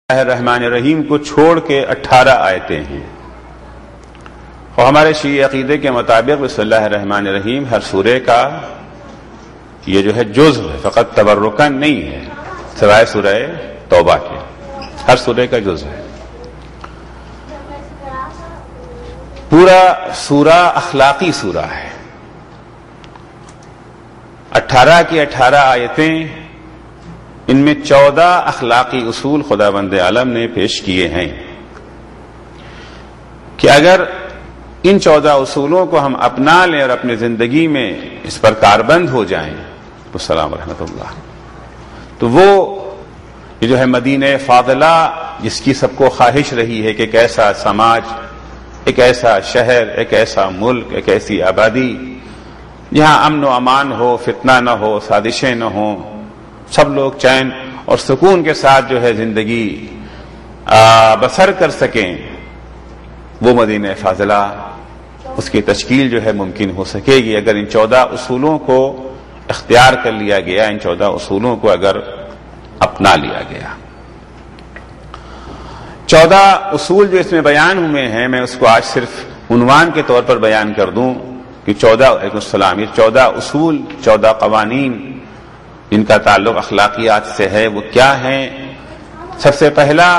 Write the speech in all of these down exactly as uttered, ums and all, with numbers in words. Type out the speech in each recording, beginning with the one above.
اللہ الرحمن الرحیم کو چھوڑ کے اٹھارہ آیتیں ہیں، اور ہمارے شیعہ عقیدے کے مطابق بسم اللہ الرحمن الرحیم ہر سورے کا یہ جو ہے جزء ہے، فقط تبرکن نہیں ہے، سوائے سورہ توبہ کے ہر سورے کا جزء ہے۔ پورا سورہ اخلاقی سورہ ہے، اٹھارہ کی اٹھارہ آیتیں، ان میں چودہ اخلاقی اصول خدا بند عالم نے پیش کیے ہیں کہ اگر ان چودہ اصولوں کو ہم اپنا لیں اور اپنی زندگی میں اس پر کاربند ہو جائیں، السلام ورحمۃ اللہ، تو وہ یہ جو ہے مدینہ فاضلہ جس کی سب کو خواہش رہی ہے کہ ایک ایسا سماج، ایک ایسا شہر، ایک ایسا ملک، ایک ایسی آبادی جہاں امن و امان ہو، فتنہ نہ ہو، سازشیں نہ ہوں، سب لوگ چین اور سکون کے ساتھ جو ہے زندگی بسر کر سکیں، وہ مدینہ فاضلہ اس کی تشکیل جو ہے ممکن ہو سکے گی اگر ان چودہ اصولوں کو اختیار کر لیا گیا، ان چودہ اصولوں کو اگر اپنا لیا گیا۔ چودہ اصول جو اس میں بیان ہوئے ہیں، میں اس کو آج صرف عنوان کے طور پر بیان کر دوں کہ چودہ علیکم السلام، یہ چودہ اصول، چودہ قوانین جن کا تعلق اخلاقیات سے ہے، وہ کیا ہیں؟ سب سے پہلا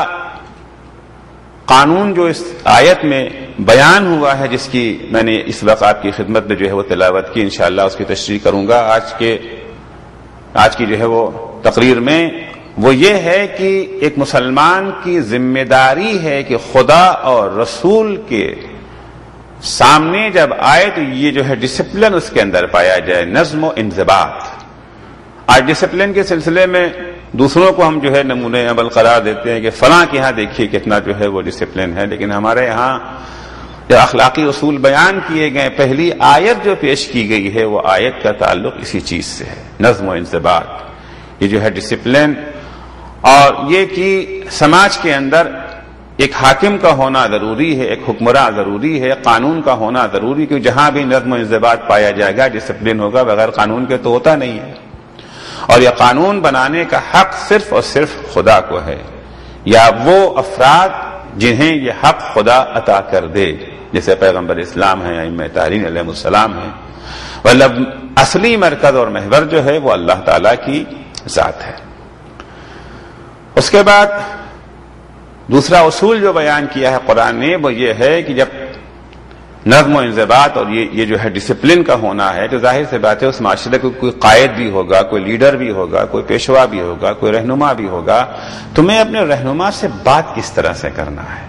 قانون جو اس آیت میں بیان ہوا ہے، جس کی میں نے اس وقت آپ کی خدمت میں جو ہے وہ تلاوت کی، انشاءاللہ اس کی تشریح کروں گا آج کے آج کی جو ہے وہ تقریر میں، وہ یہ ہے کہ ایک مسلمان کی ذمہ داری ہے کہ خدا اور رسول کے سامنے جب آئے تو یہ جو ہے ڈسپلن اس کے اندر پایا جائے، نظم و انضباط۔ آج ڈسپلن کے سلسلے میں دوسروں کو ہم جو ہے نمونے عمل قرار دیتے ہیں کہ فلاں کے ہاں دیکھیے کتنا جو ہے وہ ڈسپلن ہے، لیکن ہمارے ہاں جو اخلاقی اصول بیان کیے گئے، پہلی آیت جو پیش کی گئی ہے وہ آیت کا تعلق اسی چیز سے ہے، نظم و انضباط، یہ جو ہے ڈسپلن، اور یہ کہ سماج کے اندر ایک حاکم کا ہونا ضروری ہے، ایک حکمراں ضروری ہے، قانون کا ہونا ضروری، کہ جہاں بھی نظم و انضباط پایا جائے گا، ڈسپلن ہوگا، بغیر قانون کے تو ہوتا نہیں ہے۔ اور یہ قانون بنانے کا حق صرف اور صرف خدا کو ہے، یا وہ افراد جنہیں یہ حق خدا عطا کر دے، جیسے پیغمبر اسلام ہیں، ائمہ طاہرین علیہ السلام ہیں، مطلب اصلی مرکز اور محور جو ہے وہ اللہ تعالی کی ذات ہے۔ اس کے بعد دوسرا اصول جو بیان کیا ہے قرآن نے، وہ یہ ہے کہ جب نظم و انضباط اور یہ یہ جو ہے ڈسپلن کا ہونا ہے، تو ظاہر سے بات ہے اس معاشرے کو کوئی قائد بھی ہوگا، کوئی لیڈر بھی ہوگا، کوئی پیشوا بھی ہوگا، کوئی رہنما بھی ہوگا، تمہیں اپنے رہنما سے بات کس طرح سے کرنا ہے،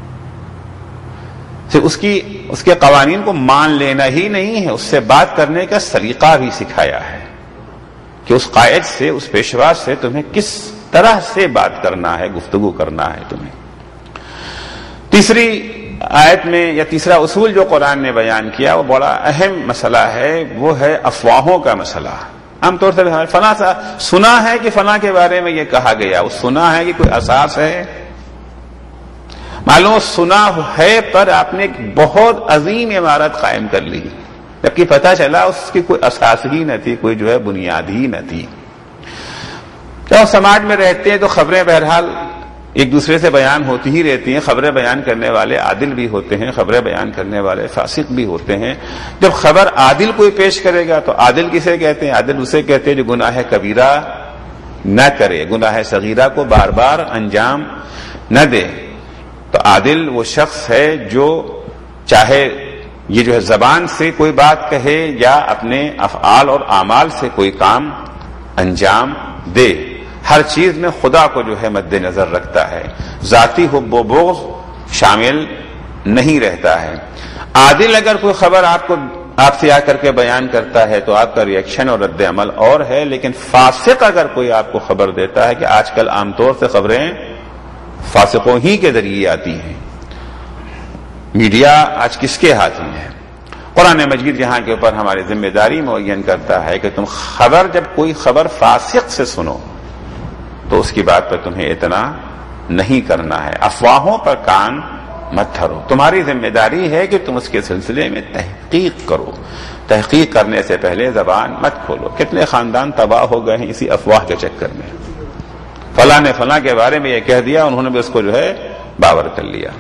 اس کی اس کے قوانین کو مان لینا ہی نہیں ہے، اس سے بات کرنے کا سلیقہ بھی سکھایا ہے کہ اس قائد سے، اس پیشوا سے تمہیں کس طرح سے بات کرنا ہے، گفتگو کرنا ہے تمہیں۔ تیسری آیت میں یا تیسرا اصول جو قرآن نے بیان کیا وہ بڑا اہم مسئلہ ہے، وہ ہے افواہوں کا مسئلہ۔ عام طور سے فلاں سنا ہے کہ فلاں کے بارے میں یہ کہا گیا، وہ سنا ہے کہ کوئی اساس ہے، معلوم سنا ہے پر آپ نے ایک بہت عظیم عمارت قائم کر لی، جبکہ پتہ چلا اس کی کوئی اساس ہی نہ تھی، کوئی جو ہے بنیاد ہی نہ تھی۔ جب سماج میں رہتے ہیں تو خبریں بہرحال ایک دوسرے سے بیان ہوتی ہی رہتی ہیں، خبریں بیان کرنے والے عادل بھی ہوتے ہیں، خبریں بیان کرنے والے فاسق بھی ہوتے ہیں۔ جب خبر عادل کوئی پیش کرے گا تو عادل کسے کہتے ہیں؟ عادل اسے کہتے ہیں جو گناہ کبیرہ نہ کرے، گناہ صغیرہ کو بار بار انجام نہ دے۔ تو عادل وہ شخص ہے جو چاہے یہ جو ہے زبان سے کوئی بات کہے یا اپنے افعال اور اعمال سے کوئی کام انجام دے، ہر چیز میں خدا کو جو ہے مد نظر رکھتا ہے، ذاتی حب و بغض شامل نہیں رہتا ہے۔ عادل اگر کوئی خبر آپ کو آپ سے آ کر کے بیان کرتا ہے تو آپ کا ریئیکشن اور رد عمل اور ہے، لیکن فاسق اگر کوئی آپ کو خبر دیتا ہے، کہ آج کل عام طور سے خبریں فاسقوں ہی کے ذریعے آتی ہیں، میڈیا آج کس کے ہاتھ میں ہے؟ قرآن مجید جہاں کے اوپر ہماری ذمہ داری معین کرتا ہے کہ تم خبر جب کوئی خبر فاسق سے سنو تو اس کی بات پر تمہیں اتنا نہیں کرنا ہے، افواہوں پر کان مت دھرو، تمہاری ذمہ داری ہے کہ تم اس کے سلسلے میں تحقیق کرو، تحقیق کرنے سے پہلے زبان مت کھولو۔ کتنے خاندان تباہ ہو گئے ہیں اسی افواہ کے چکر میں، فلاں نے فلاں کے بارے میں یہ کہہ دیا، انہوں نے بھی اس کو جو ہے باور کر لیا۔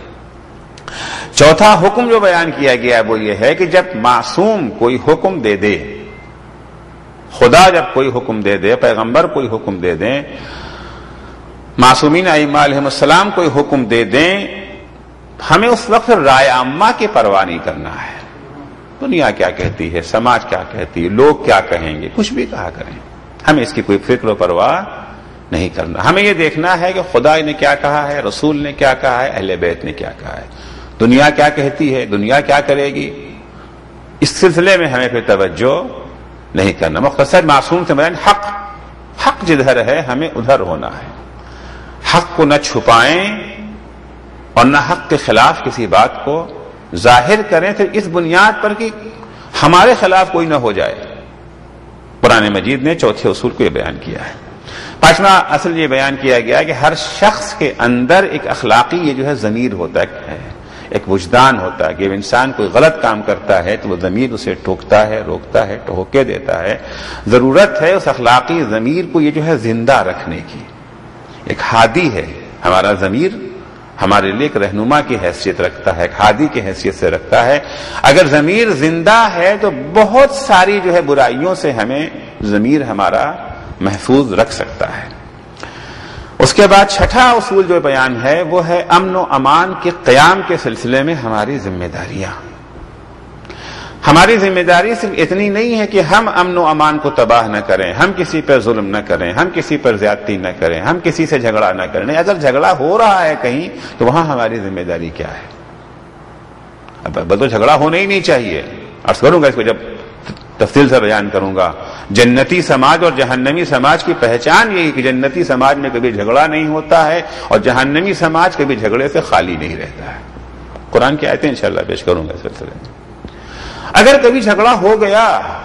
چوتھا حکم جو بیان کیا گیا ہے وہ یہ ہے کہ جب معصوم کوئی حکم دے دے، خدا جب کوئی حکم دے دے، پیغمبر کوئی حکم دے دیں، معصومین ائمہ علیہم السلام کوئی حکم دے دیں، ہمیں اس وقت رائے عامہ کی پرواہ نہیں کرنا ہے۔ دنیا کیا کہتی ہے، سماج کیا کہتی ہے، لوگ کیا کہیں گے، کچھ بھی کہا کریں، ہمیں اس کی کوئی فکر و پرواہ نہیں کرنا۔ ہمیں یہ دیکھنا ہے کہ خدا نے کیا کہا ہے، رسول نے کیا کہا ہے، اہل بیت نے کیا کہا ہے، دنیا کیا کہتی ہے، دنیا کیا کرے گی، اس سلسلے میں ہمیں پھر توجہ نہیں کرنا۔ مختصر معصوم سے مراد حق، حق جدھر ہے ہمیں ادھر ہونا ہے، حق کو نہ چھپائیں اور نہ حق کے خلاف کسی بات کو ظاہر کریں پھر اس بنیاد پر کہ ہمارے خلاف کوئی نہ ہو جائے۔ قرآن مجید نے چوتھے اصول کو یہ بیان کیا ہے۔ پانچواں اصل یہ بیان کیا گیا ہے کہ ہر شخص کے اندر ایک اخلاقی یہ جو ہے ضمیر ہوتا ہے، ایک وجدان ہوتا ہے کہ جب انسان کوئی غلط کام کرتا ہے تو وہ ضمیر اسے ٹوکتا ہے، روکتا ہے، ٹھوکے دیتا ہے۔ ضرورت ہے اس اخلاقی ضمیر کو یہ جو ہے زندہ رکھنے کی۔ ایک ہادی ہے ہمارا ضمیر، ہمارے لیے ایک رہنما کی حیثیت رکھتا ہے، ایک ہادی کی حیثیت سے رکھتا ہے۔ اگر ضمیر زندہ ہے تو بہت ساری جو ہے برائیوں سے ہمیں ضمیر ہمارا محفوظ رکھ سکتا ہے۔ اس کے بعد چھٹا اصول جو بیان ہے وہ ہے امن و امان کے قیام کے سلسلے میں ہماری ذمہ داریاں۔ ہماری ذمہ داری صرف اتنی نہیں ہے کہ ہم امن و امان کو تباہ نہ کریں، ہم کسی پر ظلم نہ کریں، ہم کسی پر زیادتی نہ کریں، ہم کسی سے جھگڑا نہ کریں۔ اگر جھگڑا ہو رہا ہے کہیں تو وہاں ہماری ذمہ داری کیا ہے؟ اب تو جھگڑا ہونا ہی نہیں چاہیے۔ عرض کروں گا اس کو جب تفصیل سے بیان کروں گا۔ جنتی سماج اور جہنمی سماج کی پہچان یہی کہ جنتی سماج میں کبھی جھگڑا نہیں ہوتا ہے اور جہنمی سماج کبھی جھگڑے سے خالی نہیں رہتا ہے۔ قرآن کی آیتیں انشاءاللہ پیش کروں گا اس سلسلے میں۔ اگر کبھی جھگڑا ہو گیا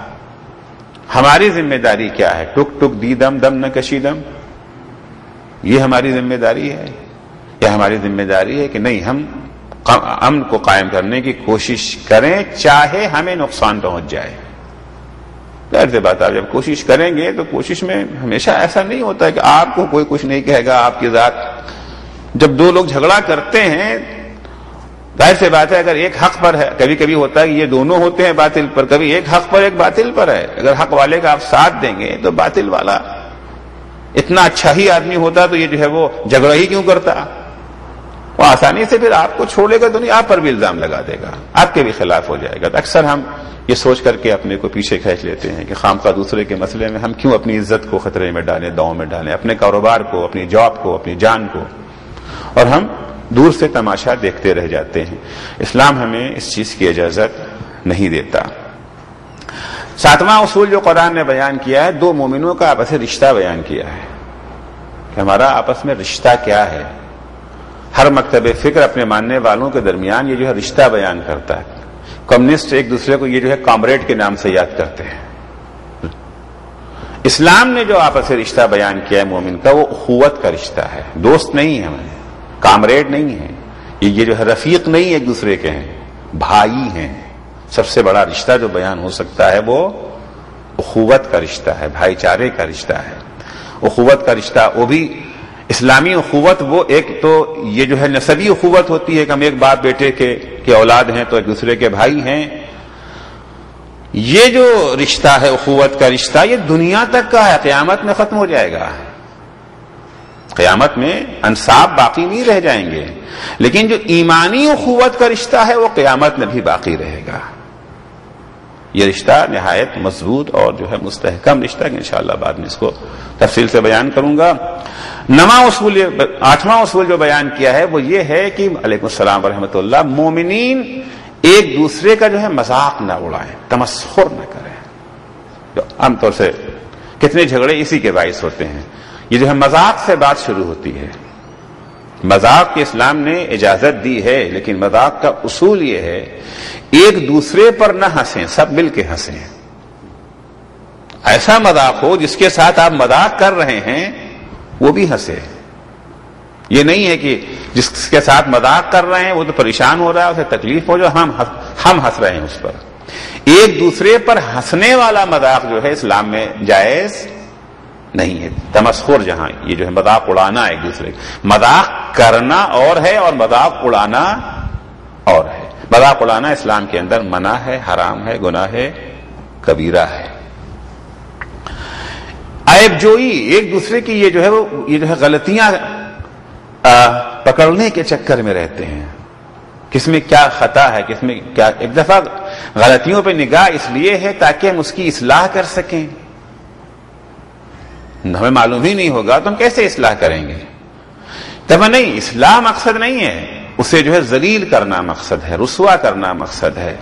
ہماری ذمہ داری کیا ہے؟ ٹک ٹک دی دم دم نہ کشی دم، یہ ہماری ذمہ داری ہے؟ یا ہماری ذمہ داری ہے کہ نہیں ہم امن کو قائم کرنے کی کوشش کریں چاہے ہمیں نقصان پہنچ جائے؟ ظاہر سی بات ہے جب کوشش کریں گے تو کوشش میں ہمیشہ ایسا نہیں ہوتا ہے کہ آپ کو کوئی کچھ نہیں کہے گا، آپ کی ذات۔ جب دو لوگ جھگڑا کرتے ہیں ظاہر سی بات ہے اگر ایک حق پر ہے، کبھی کبھی ہوتا ہے کہ یہ دونوں ہوتے ہیں باطل پر، کبھی ایک حق پر ایک باطل پر ہے۔ اگر حق والے کا آپ ساتھ دیں گے تو باطل والا اتنا اچھا ہی آدمی ہوتا تو یہ جو ہے وہ جھگڑا ہی کیوں کرتا؟ وہ آسانی سے پھر آپ کو چھوڑے گا تو نہیں، آپ پر بھی الزام لگا دے گا، آپ کے بھی خلاف ہو جائے گا۔ تو اکثر ہم یہ سوچ کر کے اپنے کو پیچھے کھینچ لیتے ہیں کہ خامخواہ دوسرے کے مسئلے میں ہم کیوں اپنی عزت کو خطرے میں ڈالیں، داؤں میں ڈالیں، اپنے کاروبار کو، اپنی جاب کو، اپنی جان کو، اور ہم دور سے تماشا دیکھتے رہ جاتے ہیں۔ اسلام ہمیں اس چیز کی اجازت نہیں دیتا۔ ساتواں اصول جو قرآن نے بیان کیا ہے، دو مومنوں کا آپس میں رشتہ بیان کیا ہے کہ ہمارا آپس میں رشتہ کیا ہے۔ ہر مکتب فکر اپنے ماننے والوں کے درمیان یہ جو ہے رشتہ بیان کرتا ہے۔ کمیونسٹ ایک دوسرے کو یہ جو ہے کامریڈ کے نام سے یاد کرتے ہیں۔ اسلام نے جو آپس میں رشتہ بیان کیا ہے مومن کا، وہ اخوت کا رشتہ ہے، دوست نہیں ہے، ہمیں کامریڈ نہیں ہے، یہ جو ہے رفیق نہیں ایک دوسرے کے ہیں، بھائی ہیں۔ سب سے بڑا رشتہ جو بیان ہو سکتا ہے وہ اخوت کا رشتہ ہے، بھائی چارے کا رشتہ ہے۔ اخوت کا رشتہ وہ بھی اسلامی اخوت، وہ ایک تو یہ جو ہے نسبی اخوت ہوتی ہے کہ ہم ایک باپ بیٹے کے کے اولاد ہیں تو ایک دوسرے کے بھائی ہیں۔ یہ جو رشتہ ہے اخوت کا رشتہ، یہ دنیا تک کا ہے، قیامت میں ختم ہو جائے گا۔ قیامت میں انساب باقی نہیں رہ جائیں گے، لیکن جو ایمانی اخوت کا رشتہ ہے وہ قیامت میں بھی باقی رہے گا۔ یہ رشتہ نہایت مضبوط اور جو ہے مستحکم رشتہ ہے، انشاءاللہ بعد میں اس کو تفصیل سے بیان کروں گا۔ نواں اصول، آٹھواں اصول جو بیان کیا ہے وہ یہ ہے کہ علیکم السلام ورحمۃ اللہ، مومنین ایک دوسرے کا جو ہے مذاق نہ اڑائیں، تمسخر نہ کریں۔ عام طور سے کتنے جھگڑے اسی کے باعث ہوتے ہیں، یہ جو ہے مذاق سے بات شروع ہوتی ہے۔ مذاق کی اسلام نے اجازت دی ہے، لیکن مذاق کا اصول یہ ہے ایک دوسرے پر نہ ہنسیں، سب مل کے ہنسیں۔ ایسا مذاق ہو جس کے ساتھ آپ مذاق کر رہے ہیں وہ بھی ہنسے۔ یہ نہیں ہے کہ جس کے ساتھ مذاق کر رہے ہیں وہ تو پریشان ہو رہا ہے، اسے تکلیف ہو جو ہم ہم ہنس رہے ہیں اس پر۔ ایک دوسرے پر ہنسنے والا مذاق جو ہے اسلام میں جائز نہیں ہے. تمسخر جہاں یہ جو ہے مذاق اڑانا ایک دوسرے مذاق کرنا اور ہے اور مذاق اڑانا اور ہے. مذاق اڑانا اسلام کے اندر منع ہے, حرام ہے, گناہ ہے, کبیرہ ہے. عیب جوئی ایک دوسرے کی یہ جو ہے وہ یہ جو ہے غلطیاں پکڑنے کے چکر میں رہتے ہیں, کس میں کیا خطا ہے, کس میں کیا. ایک دفعہ غلطیوں پہ نگاہ اس لیے ہے تاکہ ہم اس کی اصلاح کر سکیں. ہمیں معلوم ہی نہیں ہوگا تو ہم کیسے اصلاح کریں گے؟ تب نہیں, اصلاح مقصد نہیں ہے, اسے جو ہے ذلیل کرنا مقصد ہے, رسوا کرنا مقصد ہے.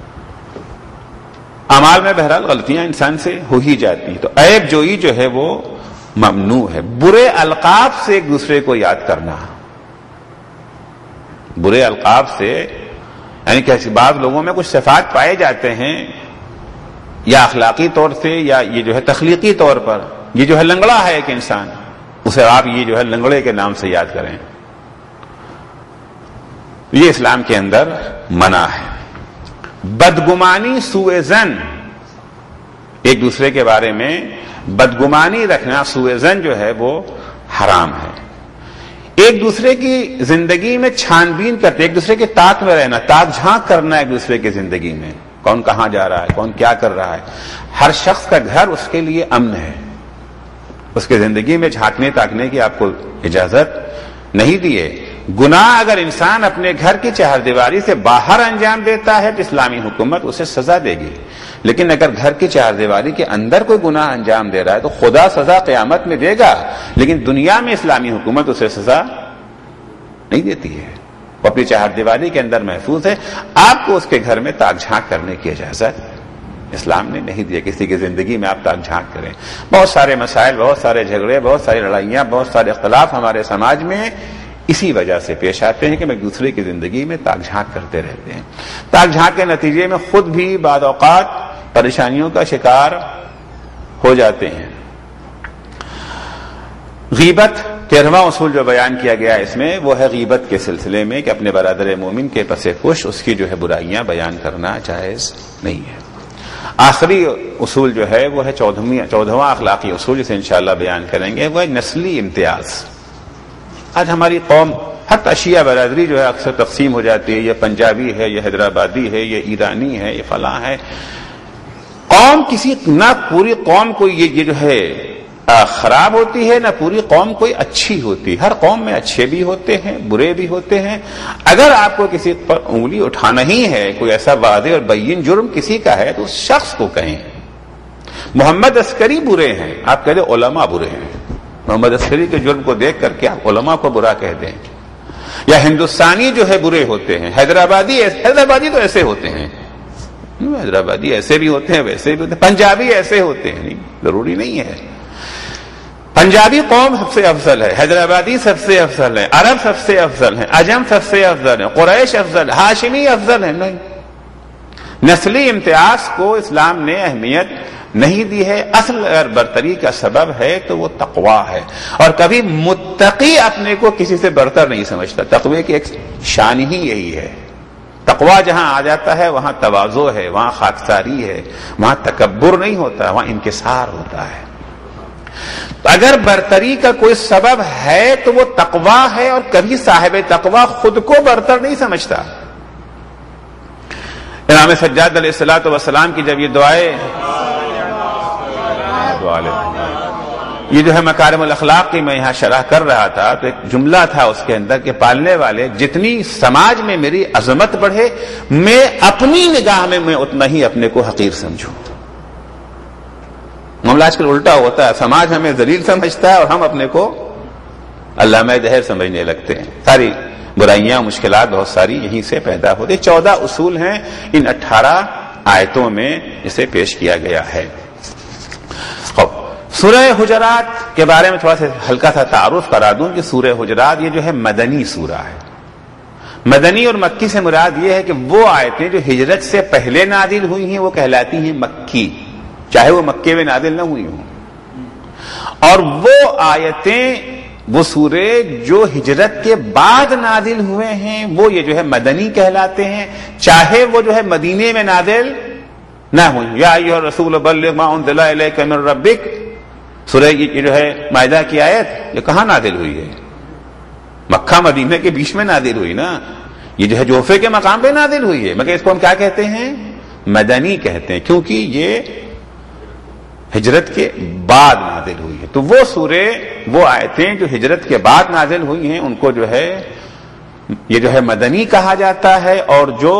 اعمال میں بہرحال غلطیاں انسان سے ہو ہی جاتی, تو عیب جوئی جو ہے وہ ممنوع ہے. برے القاب سے ایک دوسرے کو یاد کرنا, برے القاب سے یعنی کہ بعض لوگوں میں کچھ صفات پائے جاتے ہیں یا اخلاقی طور سے یا یہ جو ہے تخلیقی طور پر, یہ جو ہے لنگڑا ہے ایک انسان, اسے آپ یہ جو ہے لنگڑے کے نام سے یاد کریں, یہ اسلام کے اندر منع ہے. بدگمانی سوء ظن, ایک دوسرے کے بارے میں بدگمانی رکھنا, سوء ظن جو ہے وہ حرام ہے. ایک دوسرے کی زندگی میں چھان بین کرتے, ایک دوسرے کے تاک میں رہنا, تاک جھانک کرنا ایک دوسرے کی زندگی میں, کون کہاں جا رہا ہے, کون کیا کر رہا ہے. ہر شخص کا گھر اس کے لیے امن ہے, اس کے زندگی میں جھانکنے تاکنے کی آپ کو اجازت نہیں دیے. گناہ اگر انسان اپنے گھر کی چہار دیواری سے باہر انجام دیتا ہے تو اسلامی حکومت اسے سزا دے گی, لیکن اگر گھر کی چہار دیواری کے اندر کوئی گناہ انجام دے رہا ہے تو خدا سزا قیامت میں دے گا, لیکن دنیا میں اسلامی حکومت اسے سزا نہیں دیتی ہے. وہ اپنی چہار دیواری کے اندر محفوظ ہے. آپ کو اس کے گھر میں تاک جھانک کرنے کی اجازت اسلام نے نہیں دیا, کسی کی زندگی میں آپ تاک جھانک کریں. بہت سارے مسائل, بہت سارے جھگڑے, بہت ساری لڑائیاں, بہت سارے اختلاف ہمارے سماج میں اسی وجہ سے پیش آتے ہیں کہ ہم ایک دوسرے کی زندگی میں تاک جھانک کرتے رہتے ہیں. تاک جھانک کے نتیجے میں خود بھی بعض اوقات پریشانیوں کا شکار ہو جاتے ہیں. غیبت, تیرہواں اصول جو بیان کیا گیا اس میں وہ ہے غیبت کے سلسلے میں کہ اپنے برادر مومن کے پس پش اس کی جو ہے برائیاں بیان کرنا جائز نہیں ہے. آخری اصول جو ہے وہ ہے چودہواں اخلاقی اصول, جسے انشاءاللہ بیان کریں گے, وہ ہے نسلی امتیاز. آج ہماری قوم حتی شیعہ برادری جو ہے اکثر تقسیم ہو جاتی ہے, یہ پنجابی ہے, یہ حیدرآبادی ہے, یہ ایرانی ہے, یہ فلاں ہے. قوم کسی نہ پوری قوم کو یہ یہ جو ہے خراب ہوتی ہے, نہ پوری قوم کوئی اچھی ہوتی. ہر قوم میں اچھے بھی ہوتے ہیں, برے بھی ہوتے ہیں. اگر آپ کو کسی پر انگلی اٹھانا ہی ہے, کوئی ایسا واضح اور بین جرم کسی کا ہے تو اس شخص کو کہیں. محمد عسکری برے ہیں, آپ کہہ دیں علماء برے ہیں. محمد عسکری کے جرم کو دیکھ کر کے آپ علماء کو برا کہہ دیں. یا ہندوستانی جو ہے برے ہوتے ہیں, حیدرآبادی حیدرآبادی تو ایسے ہوتے ہیں, حیدرآبادی ایسے بھی ہوتے ہیں ویسے بھی ہوتے ہیں, پنجابی ایسے ہوتے ہیں, نہیں ضروری نہیں ہے. پنجابی قوم سب سے افضل ہے, حیدرآبادی سب سے افضل ہے, عرب سب سے افضل ہے, عجم سب سے افضل ہے, قریش افضل, ہاشمی افضل ہے. نہیں, نسلی امتیاز کو اسلام نے اہمیت نہیں دی ہے. اصل اگر برتری کا سبب ہے تو وہ تقوی ہے, اور کبھی متقی اپنے کو کسی سے برتر نہیں سمجھتا. تقوی کی ایک شان ہی یہی ہے. تقوی جہاں آ جاتا ہے وہاں تواضع ہے, وہاں خاکساری ہے, وہاں تکبر نہیں ہوتا, وہاں انکسار ہوتا ہے. تو اگر برتری کا کوئی سبب ہے تو وہ تقوی ہے, اور کبھی صاحب تقوی خود کو برتر نہیں سمجھتا. امام سجاد علیہ الصلوۃ والسلام کی جب یہ دعائیں, یہ جو ہے مکارم الاخلاق کی میں یہاں شرح کر رہا تھا تو ایک جملہ تھا اس کے اندر کہ پالنے والے جتنی سماج میں میری عظمت بڑھے, میں اپنی نگاہ میں میں اتنا ہی اپنے کو حقیر سمجھوں. معاملہ آج کل الٹا ہوتا ہے, سماج ہمیں ذلیل سمجھتا ہے اور ہم اپنے کو علامہ دہر سمجھنے لگتے ہیں. ساری برائیاں, مشکلات بہت ساری یہیں سے پیدا ہوتی. چودہ اصول ہیں ان اٹھارہ آیتوں میں اسے پیش کیا گیا ہے. سورہ حجرات کے بارے میں تھوڑا سا ہلکا سا تعارف کرا دوں کہ سورہ حجرات یہ جو ہے مدنی سورہ ہے. مدنی اور مکی سے مراد یہ ہے کہ وہ آیتیں جو ہجرت سے پہلے نازل ہوئی ہیں وہ کہلاتی ہیں مکی, چاہے وہ مکے میں نازل نہ ہوئی ہوں. اور وہ آیتیں, وہ سورے جو ہجرت کے بعد نازل ہوئے ہیں وہ یہ جو ہے مدنی کہلاتے ہیں, چاہے وہ جو ہے مدینے میں نازل نہ ہوئی. یا ایھا الرسول بلغ ما انزل الیک من ربک سورہ یہ جو ہے مائدہ کی آیت یہ کہاں نازل ہوئی ہے؟ مکہ مدینہ کے بیچ میں نازل ہوئی نا، یہ جو ہے جوفے کے مقام پہ نازل ہوئی ہے، مگر اس کو ہم کیا کہتے ہیں؟ مدنی کہتے ہیں، کیونکہ یہ ہجرت کے بعد نازل ہوئی ہے۔ تو وہ سورے، وہ آیتیں جو ہجرت کے بعد نازل ہوئی ہیں ان کو جو ہے یہ جو ہے مدنی کہا جاتا ہے، اور جو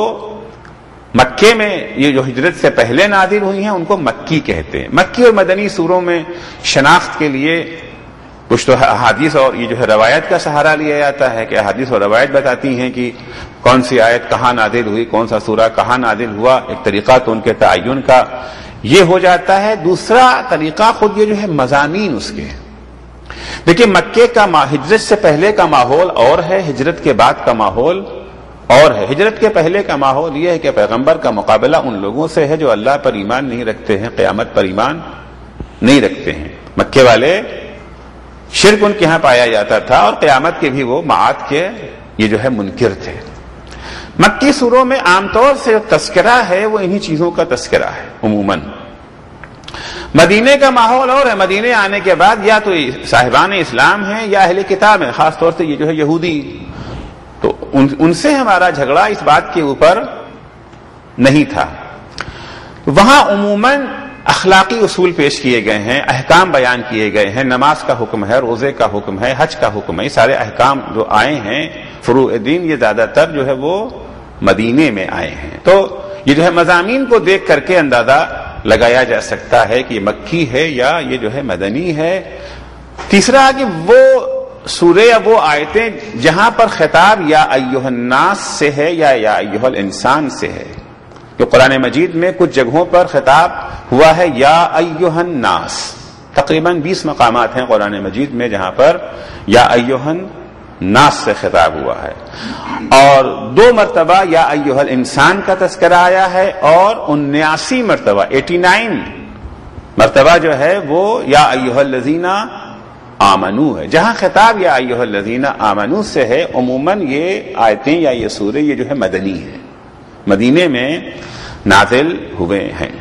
مکے میں یہ جو ہجرت سے پہلے نازل ہوئی ہیں ان کو مکی کہتے ہیں۔ مکی اور مدنی سوروں میں شناخت کے لیے کچھ تو احادیث اور یہ جو ہے روایت کا سہارا لیا جاتا ہے کہ احادیث اور روایت بتاتی ہیں کہ کون سی آیت کہاں نازل ہوئی، کون سا سورہ کہاں نازل ہوا، ایک طریقہ تو ان کے تعین کا یہ ہو جاتا ہے۔ دوسرا طریقہ خود یہ جو ہے مضامین اس کے، دیکھیں مکے کا ہجرت سے پہلے کا ماحول اور ہے، ہجرت کے بعد کا ماحول اور ہے۔ ہجرت کے پہلے کا ماحول یہ ہے کہ پیغمبر کا مقابلہ ان لوگوں سے ہے جو اللہ پر ایمان نہیں رکھتے ہیں، قیامت پر ایمان نہیں رکھتے ہیں۔ مکے والے شرک ان کے ہاں پایا جاتا تھا اور قیامت کے بھی وہ معاد کے یہ جو ہے منکر تھے۔ مکی سوروں میں عام طور سے تذکرہ ہے وہ انہی چیزوں کا تذکرہ ہے عموماً۔ مدینے کا ماحول اور ہے، مدینے آنے کے بعد یا تو صاحبان اسلام ہیں یا اہل کتاب ہیں، خاص طور سے یہ جو ہے یہودی، تو ان, ان سے ہمارا جھگڑا اس بات کے اوپر نہیں تھا۔ وہاں عموماً اخلاقی اصول پیش کیے گئے ہیں، احکام بیان کیے گئے ہیں، نماز کا حکم ہے، روزے کا حکم ہے، حج کا حکم ہے، یہ سارے احکام جو آئے ہیں فروع دین یہ زیادہ تر جو ہے وہ مدینے میں آئے ہیں۔ تو یہ جو ہے مضامین کو دیکھ کر کے اندازہ لگایا جا سکتا ہے کہ یہ مکی ہے یا یہ جو ہے مدنی ہے۔ تیسرا کہ وہ سورے یا وہ آیتیں جہاں پر خطاب یا ایھا الناس سے ہے یا یا ایھا الانسان سے ہے، جو قرآن مجید میں کچھ جگہوں پر خطاب ہوا ہے یا ایھا الناس، تقریباً بیس مقامات ہیں قرآن مجید میں جہاں پر یا ایھا الناس سے خطاب ہوا ہے، اور دو مرتبہ یا ایھا الانسان کا تذکرہ آیا ہے، اور انیاسی مرتبہ ایٹی نائن مرتبہ جو ہے وہ یا ایھا الذین آمنو ہے۔ جہاں خطاب یا ایھا الذین آمنو سے ہے عموماً یہ آیتیں یا یہ سورے یہ جو ہے مدنی ہے، مدینے میں نازل ہوئے ہیں۔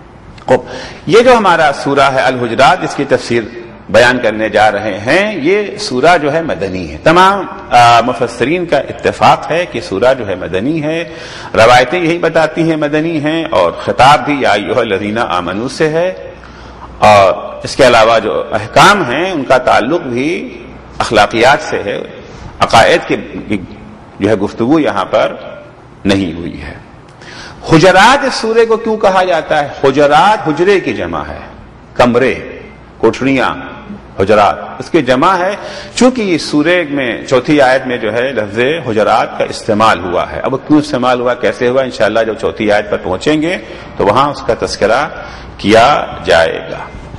یہ جو ہمارا سورہ ہے الحجرات، اس کی تفسیر بیان کرنے جا رہے ہیں، یہ سورہ جو ہے مدنی ہے۔ تمام مفسرین کا اتفاق ہے کہ سورہ جو ہے مدنی ہے، روایتیں یہی بتاتی ہیں مدنی ہیں، اور خطاب بھی یا ایھا الذین آمنو سے ہے، اور اس کے علاوہ جو احکام ہیں ان کا تعلق بھی اخلاقیات سے ہے، عقائد کی جو ہے گفتگو یہاں پر نہیں ہوئی ہے۔ حجرات اس سورے کو کیوں کہا جاتا ہے؟ حجرات حجرے کی جمع ہے، کمرے، کوٹھریاں، حجرات اس کی جمع ہے، چونکہ اس سورے میں چوتھی آیت میں جو ہے لفظ حجرات کا استعمال ہوا ہے۔ اب کیوں استعمال ہوا، کیسے ہوا، انشاءاللہ جب چوتھی آیت پر پہنچیں گے تو وہاں اس کا تذکرہ کیا جائے گا۔